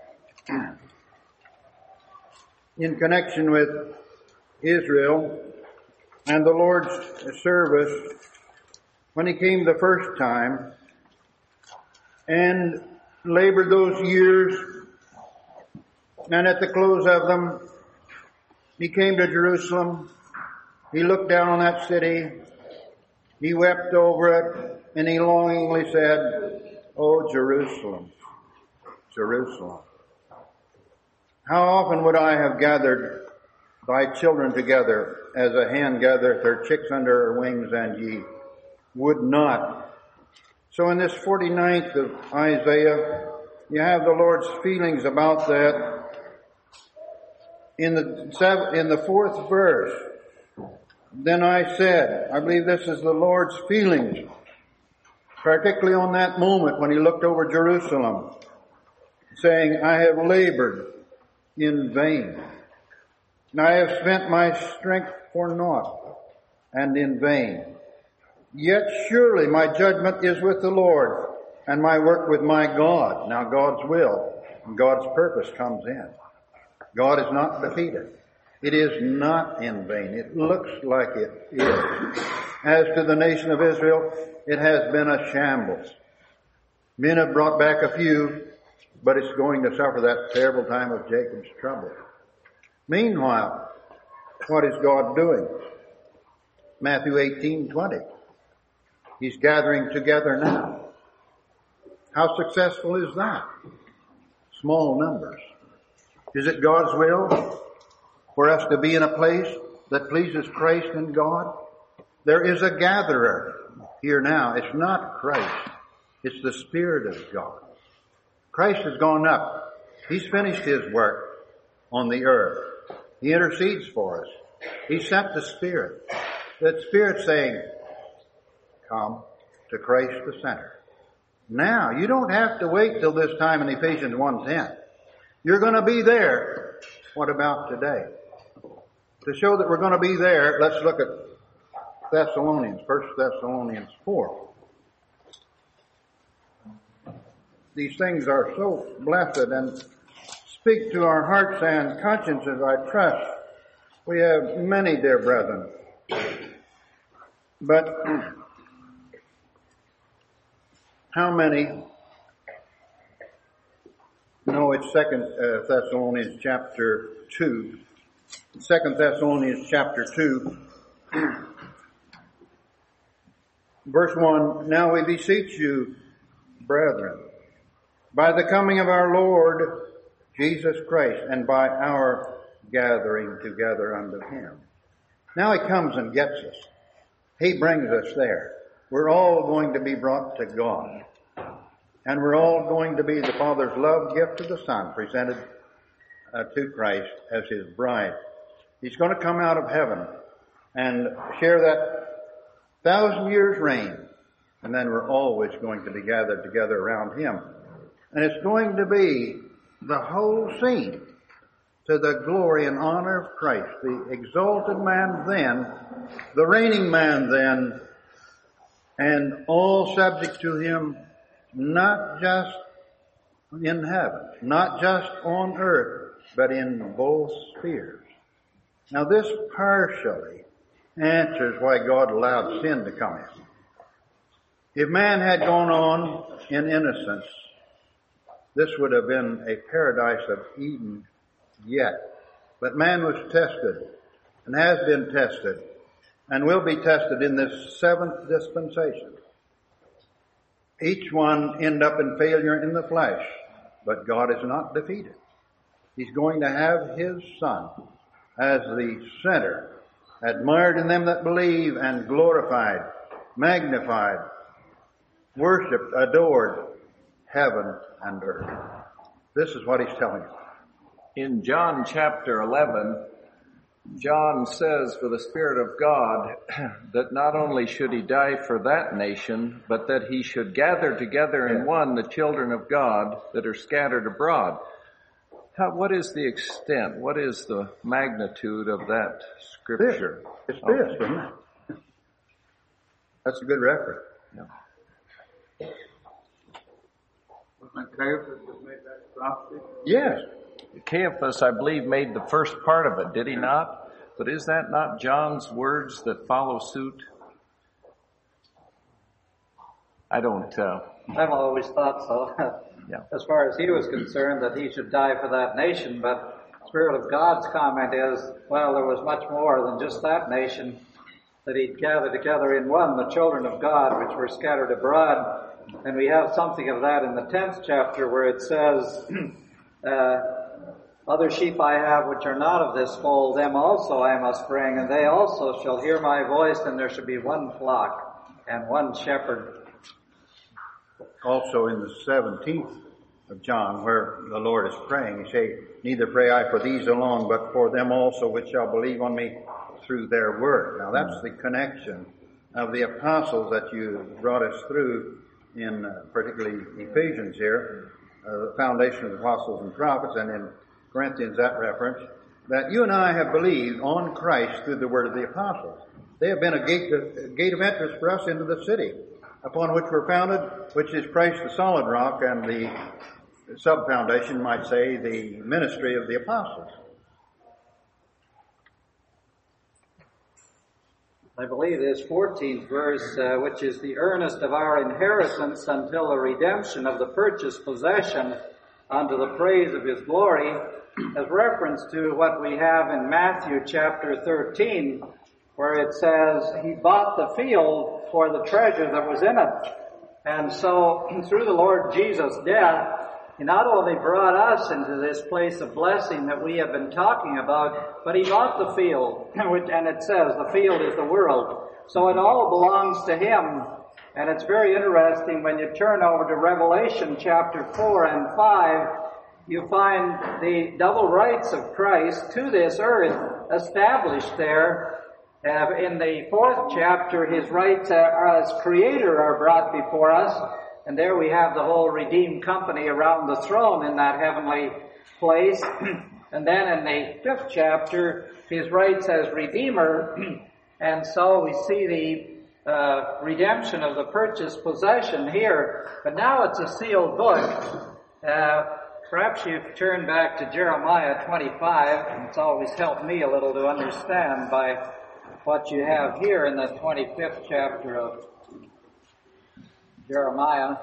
in connection with Israel and the Lord's service when he came the first time and labored those years, and at the close of them he came to Jerusalem. He looked down on that city, he wept over it, and he longingly said, "Oh, Jerusalem, Jerusalem, how often would I have gathered thy children together as a hen gathereth her chicks under her wings, and ye would not." So in this 49th of Isaiah, you have the Lord's feelings about that. In the 4th verse, then I said, I believe this is the Lord's feelings, particularly on that moment when he looked over Jerusalem, saying, "I have labored in vain, and I have spent my strength for naught and in vain. Yet surely my judgment is with the Lord, and my work with my God." Now God's will and God's purpose comes in. God is not defeated. It is not in vain. It looks like it is. As to the nation of Israel, it has been a shambles. Men have brought back a few, but it's going to suffer that terrible time of Jacob's trouble. Meanwhile, what is God doing? Matthew 18:20. He's gathering together now. How successful is that? Small numbers. Is it God's will for us to be in a place that pleases Christ and God? There is a gatherer here now. It's not Christ. It's the Spirit of God. Christ has gone up. He's finished his work on the earth. He intercedes for us. He sent the Spirit. That Spirit saying, "Come to Christ the center." Now, you don't have to wait till this time in Ephesians 1:10. You're going to be there. What about today? To show that we're going to be there, let's look at Thessalonians, 1 Thessalonians 4. These things are so blessed and speak to our hearts and consciences, I trust. We have many, dear brethren. But how many know it's 2 Thessalonians chapter 2. 2 Thessalonians chapter 2. Verse 1, now we beseech you, brethren, by the coming of our Lord Jesus Christ, and by our gathering together unto him. Now he comes and gets us. He brings us there. We're all going to be brought to God. And we're all going to be the Father's love gift to the Son, presented to Christ as his bride. He's going to come out of heaven and share that 1,000 years reign. And then we're always going to be gathered together around him. And it's going to be the whole scene to the glory and honor of Christ, the exalted man then, the reigning man then, and all subject to him, not just in heaven, not just on earth, but in both spheres. Now this partially answers why God allowed sin to come in. If man had gone on in innocence, this would have been a paradise of Eden yet. But man was tested, and has been tested, and will be tested in this seventh dispensation. Each one end up in failure in the flesh, but God is not defeated. He's going to have his Son as the center, admired in them that believe, and glorified, magnified, worshipped, adored, heaven and earth. This is what he's telling us. In John chapter 11, John says for the Spirit of God that not only should he die for that nation, but that he should gather together in one the children of God that are scattered abroad. What is the extent, what is the magnitude of that scripture? It's this, isn't it? That's a good reference. Yeah. Wasn't Caiaphas that made that prophecy? Yes. Caiaphas, I believe, made the first part of it, did he not? But is that not John's words that follow suit? I don't. I've always thought so. Yeah. As far as he was concerned, that he should die for that nation, but the Spirit of God's comment is, well, there was much more than just that nation, that he'd gather together in one, the children of God, which were scattered abroad. And we have something of that in the 10th chapter where it says, other sheep I have which are not of this fold, them also I must bring, and they also shall hear my voice, and there shall be one flock and one shepherd. Also in the 17th of John, where the Lord is praying, he say, neither pray I for these alone, but for them also which shall believe on me through their word. Now that's the connection of the apostles that you brought us through in particularly Ephesians here, the foundation of the apostles and prophets, and in Corinthians that reference, that you and I have believed on Christ through the word of the apostles. They have been a gate of entrance for us into the city, upon which we're founded, which is Christ the solid rock, and the sub-foundation, might say, the ministry of the apostles. I believe this 14th verse, which is the earnest of our inheritance until the redemption of the purchased possession unto the praise of his glory, has reference to what we have in Matthew chapter 13, where it says, he bought the field for the treasure that was in it. And so, through the Lord Jesus' death, he not only brought us into this place of blessing that we have been talking about, but he bought the field, and it says the field is the world. So it all belongs to him. And it's very interesting when you turn over to Revelation chapter 4 and 5, you find the double rights of Christ to this earth established there. In the 4th chapter, his rights as creator are brought before us. And there we have the whole redeemed company around the throne in that heavenly place. And then in the 5th chapter, his rights as redeemer. And so we see the redemption of the purchased possession here. But now it's a sealed book. Perhaps you turn back to Jeremiah 25. And it's always helped me a little to understand by what you have here in the 25th chapter of Jeremiah.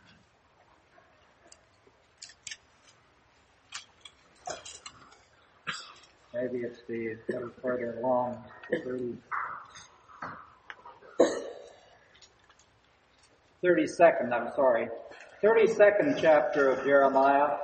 Maybe it's the little further along. 32nd chapter of Jeremiah.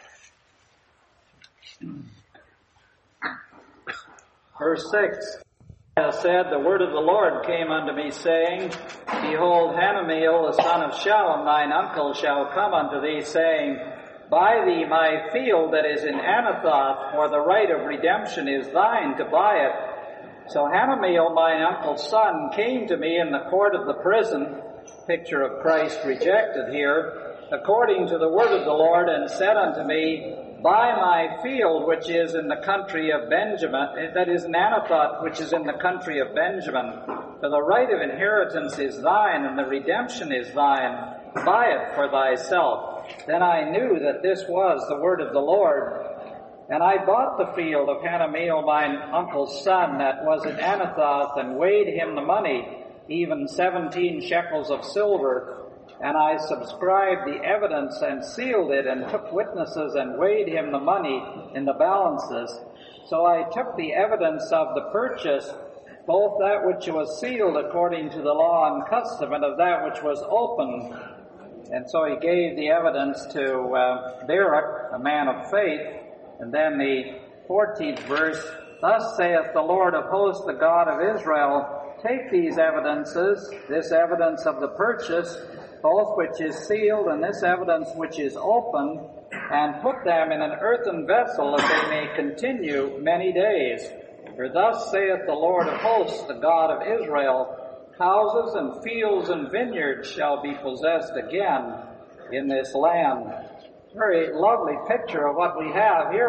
Verse 6 said, the word of the Lord came unto me, saying, Behold, Hanameel, the son of Shallum, thine uncle, shall come unto thee, saying, Buy thee my field that is in Anathoth, for the right of redemption is thine to buy it. So Hanameel, mine uncle's son, came to me in the court of the prison, picture of Christ rejected here, according to the word of the Lord, and said unto me, Buy my field which is in the country of Benjamin, that is in Anathoth, which is in the country of Benjamin. For the right of inheritance is thine, and the redemption is thine. Buy it for thyself. Then I knew that this was the word of the Lord. And I bought the field of Hanameel, mine uncle's son, that was in Anathoth, and weighed him the money, even 17 shekels of silver. And I subscribed the evidence and sealed it, and took witnesses and weighed him the money in the balances. So I took the evidence of the purchase, both that which was sealed according to the law and custom, and of that which was open. And so he gave the evidence to Baruch, a man of faith. And then the 14th verse, Thus saith the Lord of hosts, the God of Israel, Take these evidences, this evidence of the purchase, both which is sealed and this evidence which is open, and put them in an earthen vessel, that they may continue many days. For thus saith the Lord of hosts, the God of Israel, Houses and fields and vineyards shall be possessed again in this land. Very lovely picture of what we have. Here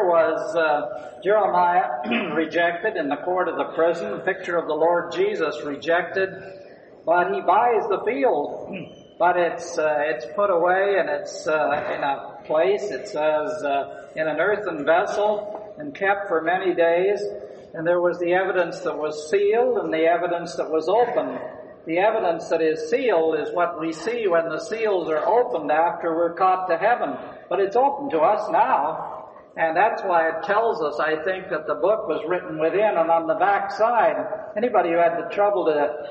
was Jeremiah rejected in the court of the prison, a picture of the Lord Jesus rejected, but he buys the field. But it's put away, and it's in a place, it says, in an earthen vessel, and kept for many days. And there was the evidence that was sealed and the evidence that was open. The evidence that is sealed is what we see when the seals are opened after we're caught to heaven. But it's open to us now. And that's why it tells us, I think, that the book was written within and on the back side. Anybody who had the trouble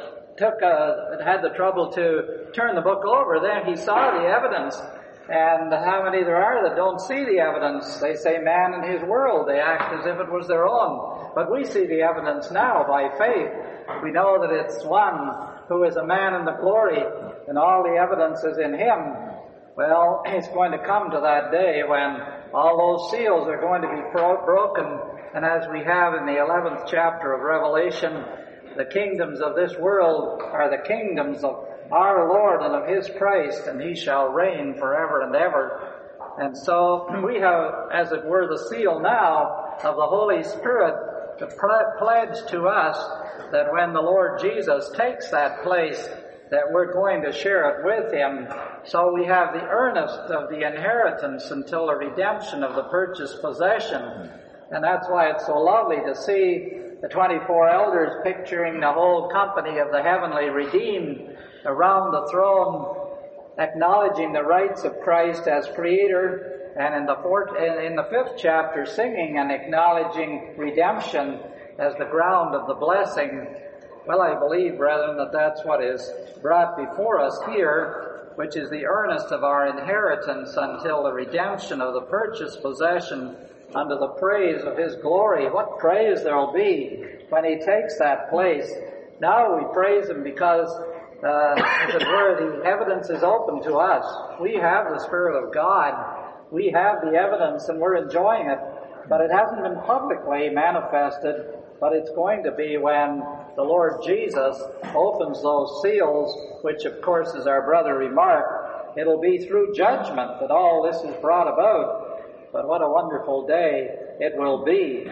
to turn the book over, then he saw the evidence. And how many there are that don't see the evidence? They say man and his world. They act as if it was their own. But we see the evidence now by faith. We know that it's one who is a man in the glory, and all the evidence is in him. Well, it's going to come to that day when all those seals are going to be broken. And as we have in the 11th chapter of Revelation, the kingdoms of this world are the kingdoms of our Lord and of His Christ, and He shall reign forever and ever. And so we have, as it were, the seal now of the Holy Spirit to pledge to us that when the Lord Jesus takes that place, that we're going to share it with Him. So we have the earnest of the inheritance until the redemption of the purchased possession. And that's why it's so lovely to see the 24 elders picturing the whole company of the heavenly redeemed around the throne, acknowledging the rights of Christ as Creator, and in the 5th chapter singing and acknowledging redemption as the ground of the blessing. Well, I believe, brethren, that that's what is brought before us here, which is the earnest of our inheritance until the redemption of the purchased possession unto the praise of His glory. What praise there will be when He takes that place. Now we praise Him because, as it were, the evidence is open to us. We have the Spirit of God. We have the evidence and we're enjoying it. But it hasn't been publicly manifested, but it's going to be when the Lord Jesus opens those seals, which of course, as our brother remarked, it'll be through judgment that all this is brought about. But what a wonderful day it will be.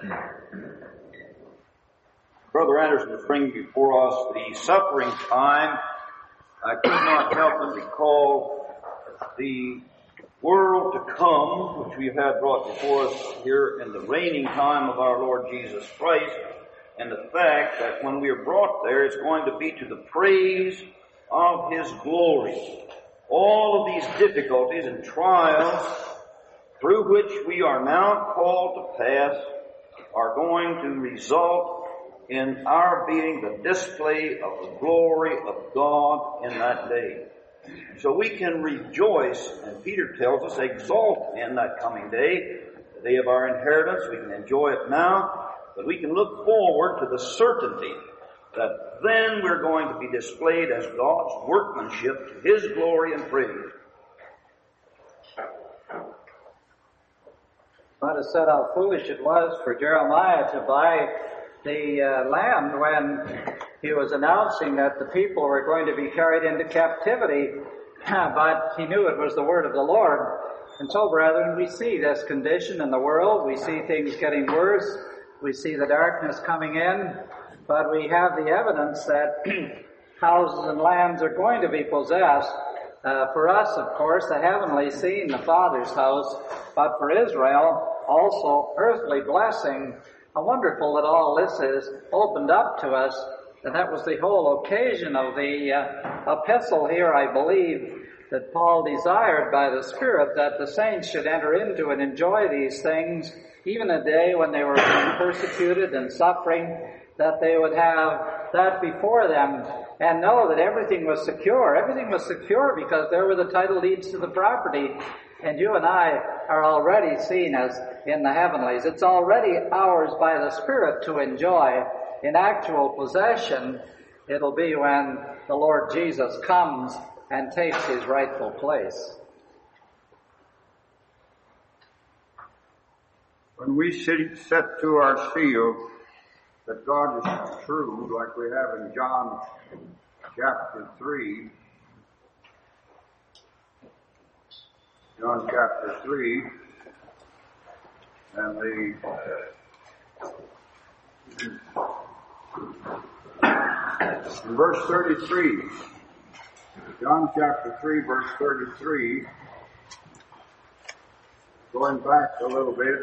Brother Anderson is bringing before us the suffering time. I could not help but recall the world to come, which we've had brought before us here in the reigning time of our Lord Jesus Christ, and the fact that when we are brought there, it's going to be to the praise of His glory. All of these difficulties and trials through which we are now called to pass are going to result in our being the display of the glory of God in that day. So we can rejoice, and Peter tells us, exult in that coming day, the day of our inheritance. We can enjoy it now, but we can look forward to the certainty that then we're going to be displayed as God's workmanship to His glory and praise. Might have said how foolish it was for Jeremiah to buy the land when he was announcing that the people were going to be carried into captivity, but he knew it was the word of the Lord. And so, brethren, we see this condition in the world. We see things getting worse. We see the darkness coming in, but we have the evidence that houses and lands are going to be possessed. For us, of course, the heavenly scene, the Father's house, but for Israel, also earthly blessing. How wonderful that all this is opened up to us, and that was the whole occasion of the epistle here, I believe, that Paul desired by the Spirit that the saints should enter into and enjoy these things, even a day when they were being persecuted and suffering, that they would have that before them and know that everything was secure. Everything was secure because there were the title deeds to the property. And you and I are already seen as in the heavenlies. It's already ours by the Spirit to enjoy. In actual possession, it'll be when the Lord Jesus comes and takes His rightful place. When we set to our seal that God is true, like we have in John chapter 3, John chapter 3, and in verse 33, John chapter 3, verse 33, going back a little bit,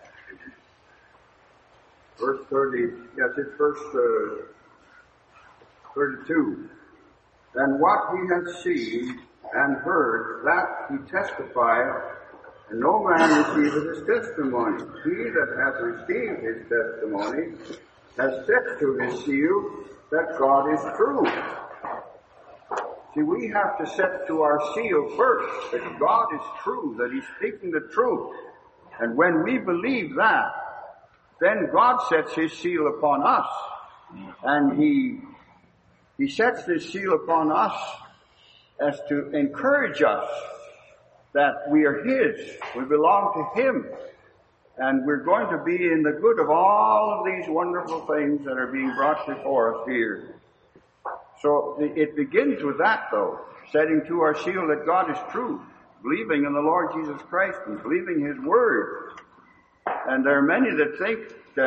verse 30, yes, it's verse 32. And what he has seen and heard, that he testifieth, and no man receiveth his testimony. He that hath received his testimony has set to his seal that God is true. See, we have to set to our seal first that God is true, that He's speaking the truth. And when we believe that, then God sets His seal upon us. And He sets this seal upon us as to encourage us that we are His, we belong to Him, and we're going to be in the good of all of these wonderful things that are being brought before us here. So it begins with that, though, setting to our seal that God is true, believing in the Lord Jesus Christ and believing His Word. And there are many that think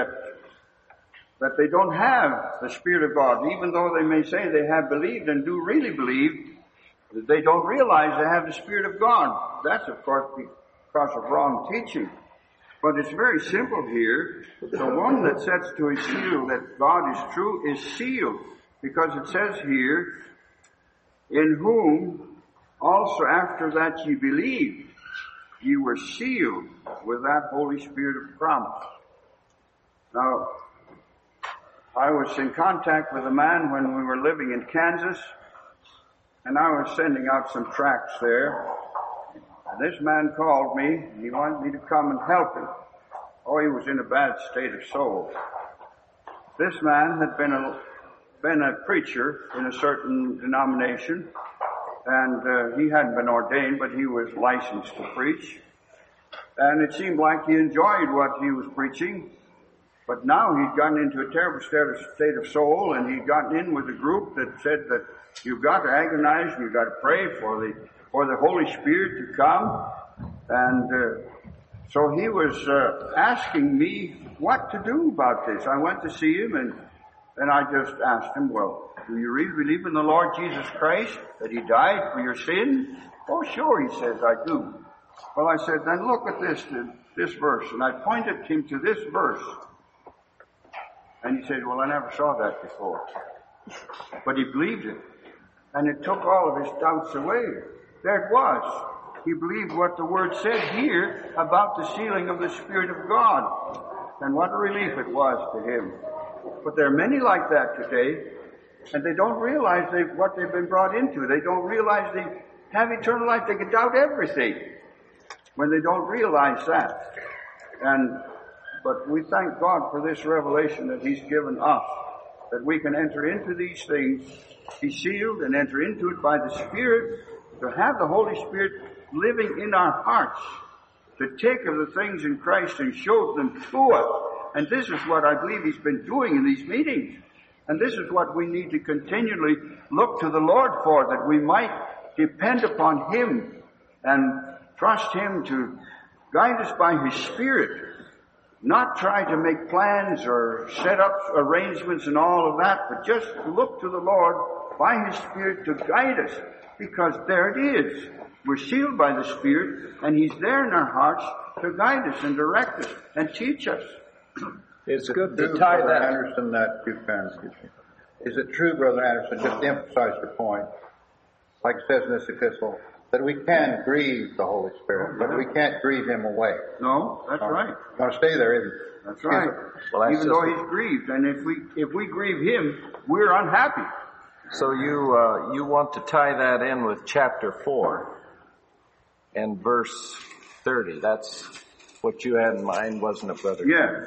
that they don't have the Spirit of God, even though they may say they have believed and do really believe, that they don't realize they have the Spirit of God. That's, of course, because of wrong teaching. But it's very simple here. The one that sets to his seal that God is true is sealed, because it says here, in whom also after that ye believed, ye were sealed with that Holy Spirit of promise. Now, I was in contact with a man when we were living in Kansas, and I was sending out some tracts there. And this man called me, and he wanted me to come and help him. Oh, he was in a bad state of soul. This man had been a preacher in a certain denomination, and he hadn't been ordained, but he was licensed to preach. And it seemed like he enjoyed what he was preaching, but now he'd gotten into a terrible state of soul, and he'd gotten in with a group that said that you've got to agonize, you've got to pray for the Holy Spirit to come. And so he was asking me what to do about this. I went to see him, and I just asked him, well, do you really believe in the Lord Jesus Christ, that He died for your sins? Oh, sure, he says, I do. Well, I said, then look at this verse. And I pointed him to this verse. And he said, well, I never saw that before. But he believed it. And it took all of his doubts away. There it was. He believed what the Word said here about the sealing of the Spirit of God. And what a relief it was to him. But there are many like that today. And they don't realize what they've been brought into. They don't realize they have eternal life. They can doubt everything when they don't realize that. But we thank God for this revelation that He's given us, that we can enter into these things, be sealed and enter into it by the Spirit, to have the Holy Spirit living in our hearts, to take of the things in Christ and show them to us. And this is what I believe He's been doing in these meetings. And this is what we need to continually look to the Lord for, that we might depend upon Him and trust Him to guide us by His Spirit. Not try to make plans or set up arrangements and all of that, but just look to the Lord by His Spirit to guide us. Because there it is. We're sealed by the Spirit, and He's there in our hearts to guide us and direct us and teach us. It's good to tie Brother that. Anderson, that you can. Is it true, Brother Anderson, just to emphasize your point, like it says in this epistle, that we can grieve the Holy Spirit, but we can't grieve Him away? No, that's right. Going to stay there, isn't it? That's right. Well, that's even though He's grieved, and if we grieve Him, we're unhappy. So you want to tie that in with chapter 4 and verse 30. That's what you had in mind, wasn't it, Brother? Yes.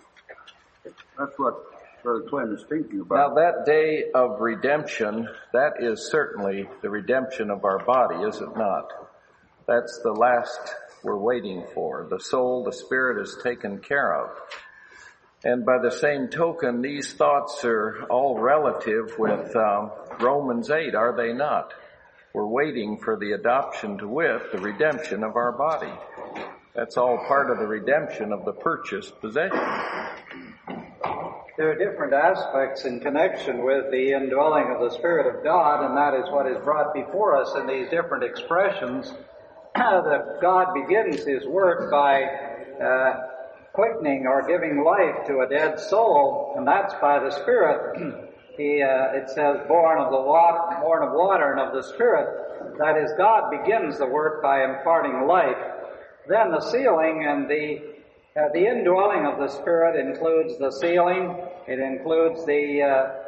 That's what Brother Clem is thinking Now about. that day of redemption, that is certainly the redemption of our body, is it not? That's the last we're waiting for. The soul, the spirit is taken care of. And by the same token, these thoughts are all relative with Romans 8, are they not? We're waiting for the adoption to wit, the redemption of our body. That's all part of the redemption of the purchased possession. There are different aspects in connection with the indwelling of the Spirit of God, and that is what is brought before us in these different expressions. That God begins His work by quickening or giving life to a dead soul, and that's by the Spirit. It says, born of water and of the Spirit. That is, God begins the work by imparting life. Then the sealing and the indwelling of the Spirit includes the sealing. It includes the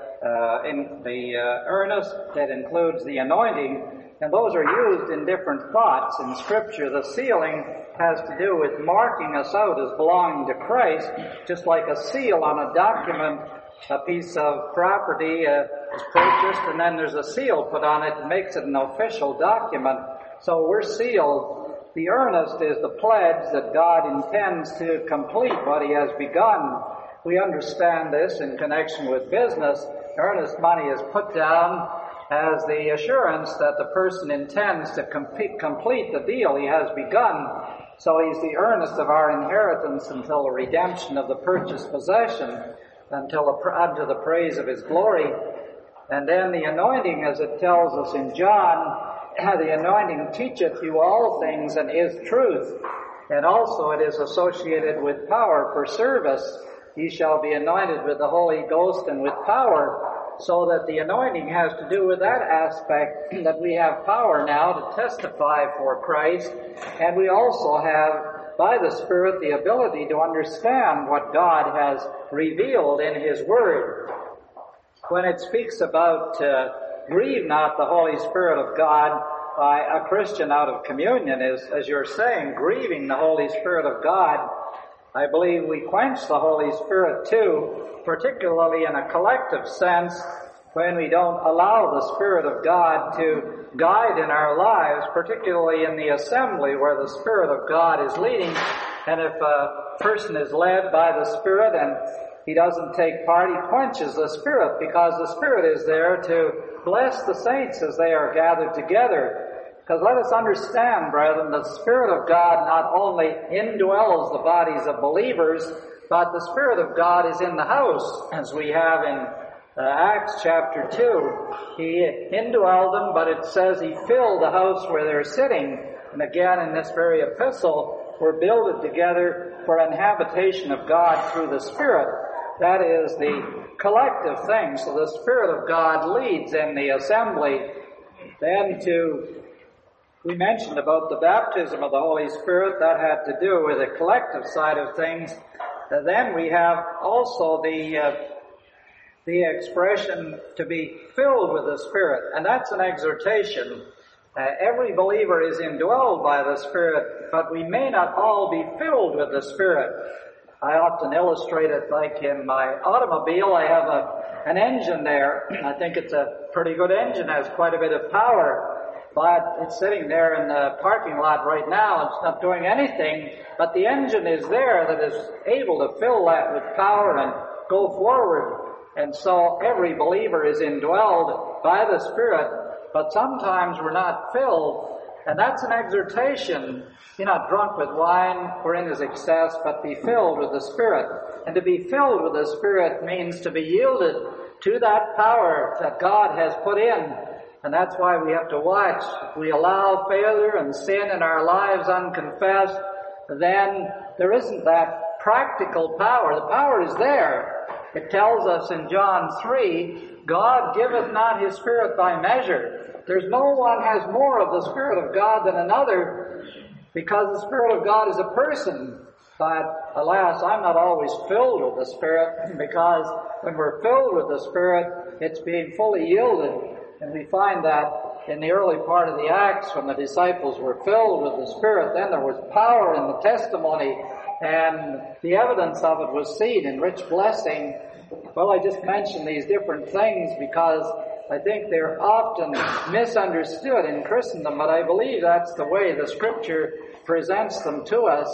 earnest. It includes the anointing. And those are used in different thoughts in Scripture. The sealing has to do with marking us out as belonging to Christ, just like a seal on a document. A piece of property is purchased, and then there's a seal put on it and makes it an official document. So we're sealed. The earnest is the pledge that God intends to complete what He has begun. We understand this in connection with business. Earnest money is put down as the assurance that the person intends to complete the deal he has begun. So he's the earnest of our inheritance until the redemption of the purchased possession, unto the praise of His glory. And then the anointing, as it tells us in John, the anointing teacheth you all things and is truth. And also it is associated with power for service. Ye shall be anointed with the Holy Ghost and with power. So that the anointing has to do with that aspect, that we have power now to testify for Christ. And we also have, by the Spirit, the ability to understand what God has revealed in His Word. When it speaks about grieve not the Holy Spirit of God, by a Christian out of communion is, as you're saying, grieving the Holy Spirit of God. I believe we quench the Holy Spirit too, particularly in a collective sense, when we don't allow the Spirit of God to guide in our lives, particularly in the assembly where the Spirit of God is leading. And if a person is led by the Spirit and he doesn't take part, he quenches the Spirit, because the Spirit is there to bless the saints as they are gathered together. Because let us understand, brethren, the Spirit of God not only indwells the bodies of believers, but the Spirit of God is in the house, as we have in Acts chapter 2. He indwelled them, but it says He filled the house where they're sitting. And again, in this very epistle, we're builded together for an habitation of God through the Spirit. That is the collective thing. So the Spirit of God leads in the assembly. Then we mentioned about the baptism of the Holy Spirit. That had to do with the collective side of things. Then we have also the the expression to be filled with the Spirit, and that's an exhortation. Every believer is indwelled by the Spirit, but we may not all be filled with the Spirit. I often illustrate it like in my automobile. I have an engine there. I think it's a pretty good engine, has quite a bit of power, but it's sitting there in the parking lot right now. It's not doing anything, but the engine is there that is able to fill that with power and go forward. And so every believer is indwelled by the Spirit, but sometimes we're not filled. And that's an exhortation. Be not drunk with wine wherein is excess, but be filled with the Spirit. And to be filled with the Spirit means to be yielded to that power that God has put in. And that's why we have to watch. If we allow failure and sin in our lives unconfessed, then there isn't that practical power. The power is there. It tells us in John 3, God giveth not his Spirit by measure. There's no one has more of the Spirit of God than another, because the Spirit of God is a person. But alas, I'm not always filled with the Spirit, because when we're filled with the Spirit, it's being fully yielded. And we find that in the early part of the Acts, when the disciples were filled with the Spirit, then there was power in the testimony, and the evidence of it was seen in rich blessing. Well, I just mentioned these different things because I think they're often misunderstood in Christendom, but I believe that's the way the Scripture presents them to us.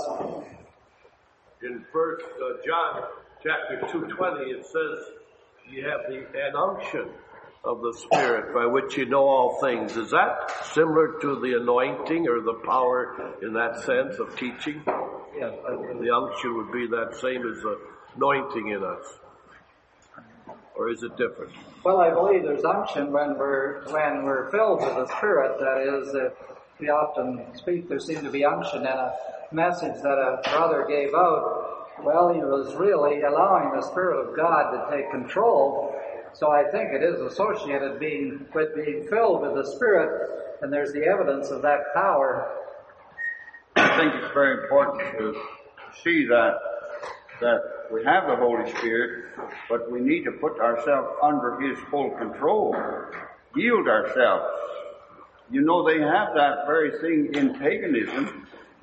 In 1 John chapter 2:20, it says, you have an unction of the Spirit by which you know all things. Is that similar to the anointing or the power in that sense of teaching? Yes. The unction would be that same as the anointing in us. Or is it different? Well, I believe there's unction when we're filled with the Spirit. That is, we often speak, there seemed to be unction in a message that a brother gave out. Well, he was really allowing the Spirit of God to take control. So I think it is associated with being filled with the Spirit, and there's the evidence of that power. I think it's very important to see that we have the Holy Spirit, but we need to put ourselves under his full control, yield ourselves. You know, they have that very thing in paganism.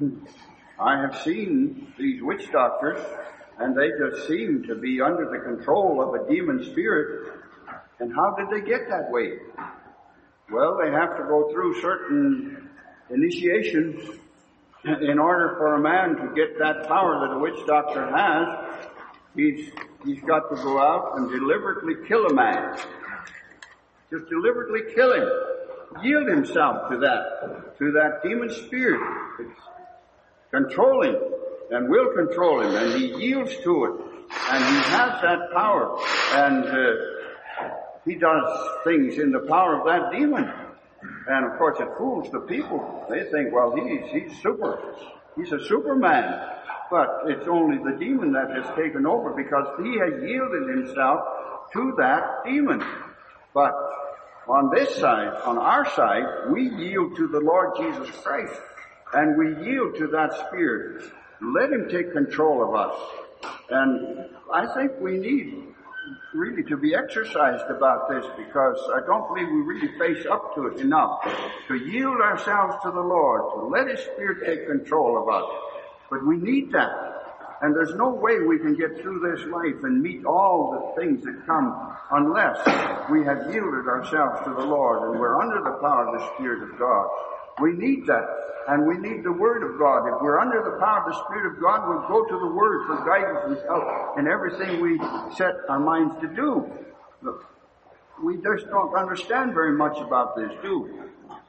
I have seen these witch doctors, and they just seem to be under the control of a demon spirit. And how did they get that way? Well, they have to go through certain initiations in order for a man to get that power that a witch doctor has. He's got to go out and deliberately kill a man. Just deliberately kill him. Yield himself to that demon spirit. It's controlling and will control him, and he yields to it, and he has that power, and he does things in the power of that demon. And of course it fools the people. They think, well, he's a superman. But it's only the demon that has taken over, because he has yielded himself to that demon. But on this side, on our side, we yield to the Lord Jesus Christ, and we yield to that Spirit. Let him take control of us. And I think we need really to be exercised about this, because I don't believe we really face up to it enough, to yield ourselves to the Lord, to let his Spirit take control of us. But we need that. And there's no way we can get through this life and meet all the things that come unless we have yielded ourselves to the Lord and we're under the power of the Spirit of God. We need that. And we need the Word of God. If we're under the power of the Spirit of God, we'll go to the Word for guidance and help in everything we set our minds to do. Look, we just don't understand very much about this, do we?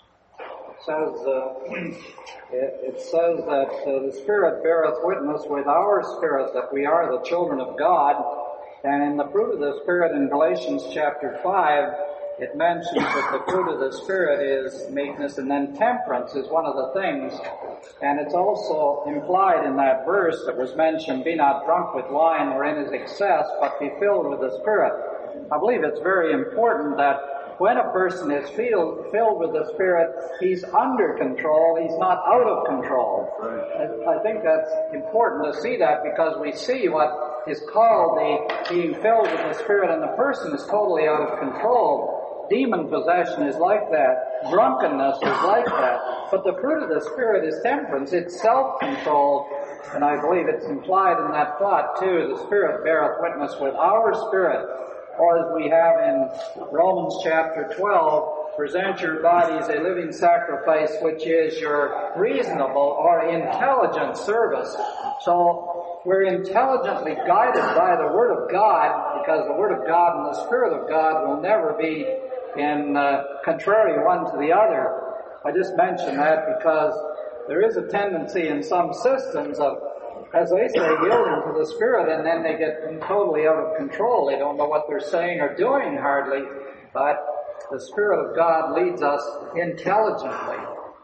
It says that the Spirit beareth witness with our spirit that we are the children of God. And in the fruit of the Spirit in Galatians chapter 5, it mentions that the fruit of the Spirit is meekness, and then temperance is one of the things. And it's also implied in that verse that was mentioned, be not drunk with wine wherein is excess, but be filled with the Spirit. I believe it's very important that when a person is filled with the Spirit, he's under control, he's not out of control. I think that's important to see that, because we see what is called the being filled with the Spirit, and the person is totally out of control. Demon possession is like that. Drunkenness is like that. But the fruit of the Spirit is temperance. It's self-control. And I believe it's implied in that thought, too. The Spirit beareth witness with our spirit. Or as we have in Romans chapter 12, present your bodies a living sacrifice, which is your reasonable or intelligent service. So we're intelligently guided by the Word of God, because the Word of God and the Spirit of God will never be in contrary one to the other. I just mention that because there is a tendency in some systems of, as they say, yielding to the Spirit, and then they get totally out of control. They don't know what they're saying or doing hardly, but the Spirit of God leads us intelligently.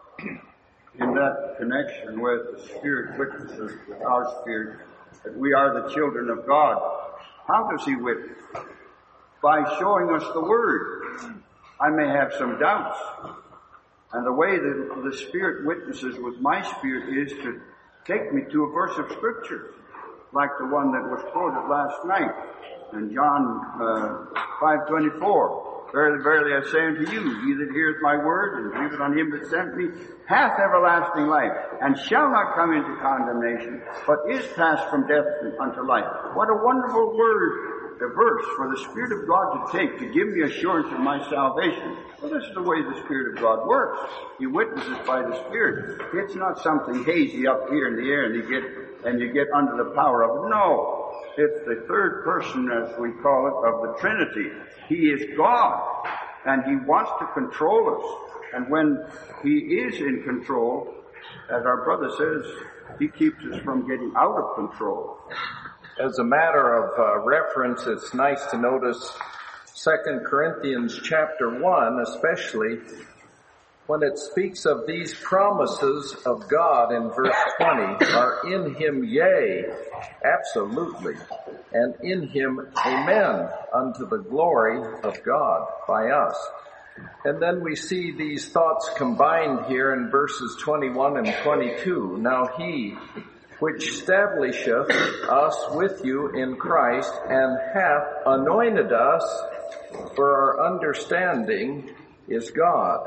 In that connection with the Spirit witnesses with our spirit that we are the children of God, how does He witness? By showing us the Word. I may have some doubts. And the way that the Spirit witnesses with my spirit is to take me to a verse of Scripture, like the one that was quoted last night in John 5:24. Verily, verily, I say unto you, he that heareth my word and believeth on him that sent me hath everlasting life, and shall not come into condemnation, but is passed from death unto life. What a wonderful word, a verse for the Spirit of God to take to give me assurance of my salvation. Well, this is the way the Spirit of God works. He witnesses by the Spirit. It's not something hazy up here in the air and you get under the power of it. No. It's the third person, as we call it, of the Trinity. He is God, and He wants to control us. And when He is in control, as our brother says, He keeps us from getting out of control. As a matter of reference, it's nice to notice 2 Corinthians chapter 1, especially when it speaks of these promises of God in verse 20, are in Him yea, absolutely, and in Him amen, unto the glory of God by us. And then we see these thoughts combined here in verses 21 and 22. Now He which establisheth us with you in Christ, and hath anointed us for our understanding, is God,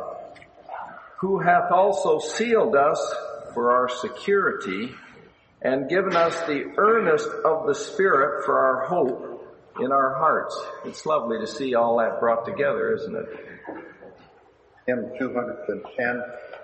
who hath also sealed us for our security, and given us the earnest of the Spirit for our hope in our hearts. It's lovely to see all that brought together, isn't it? Hymn 210.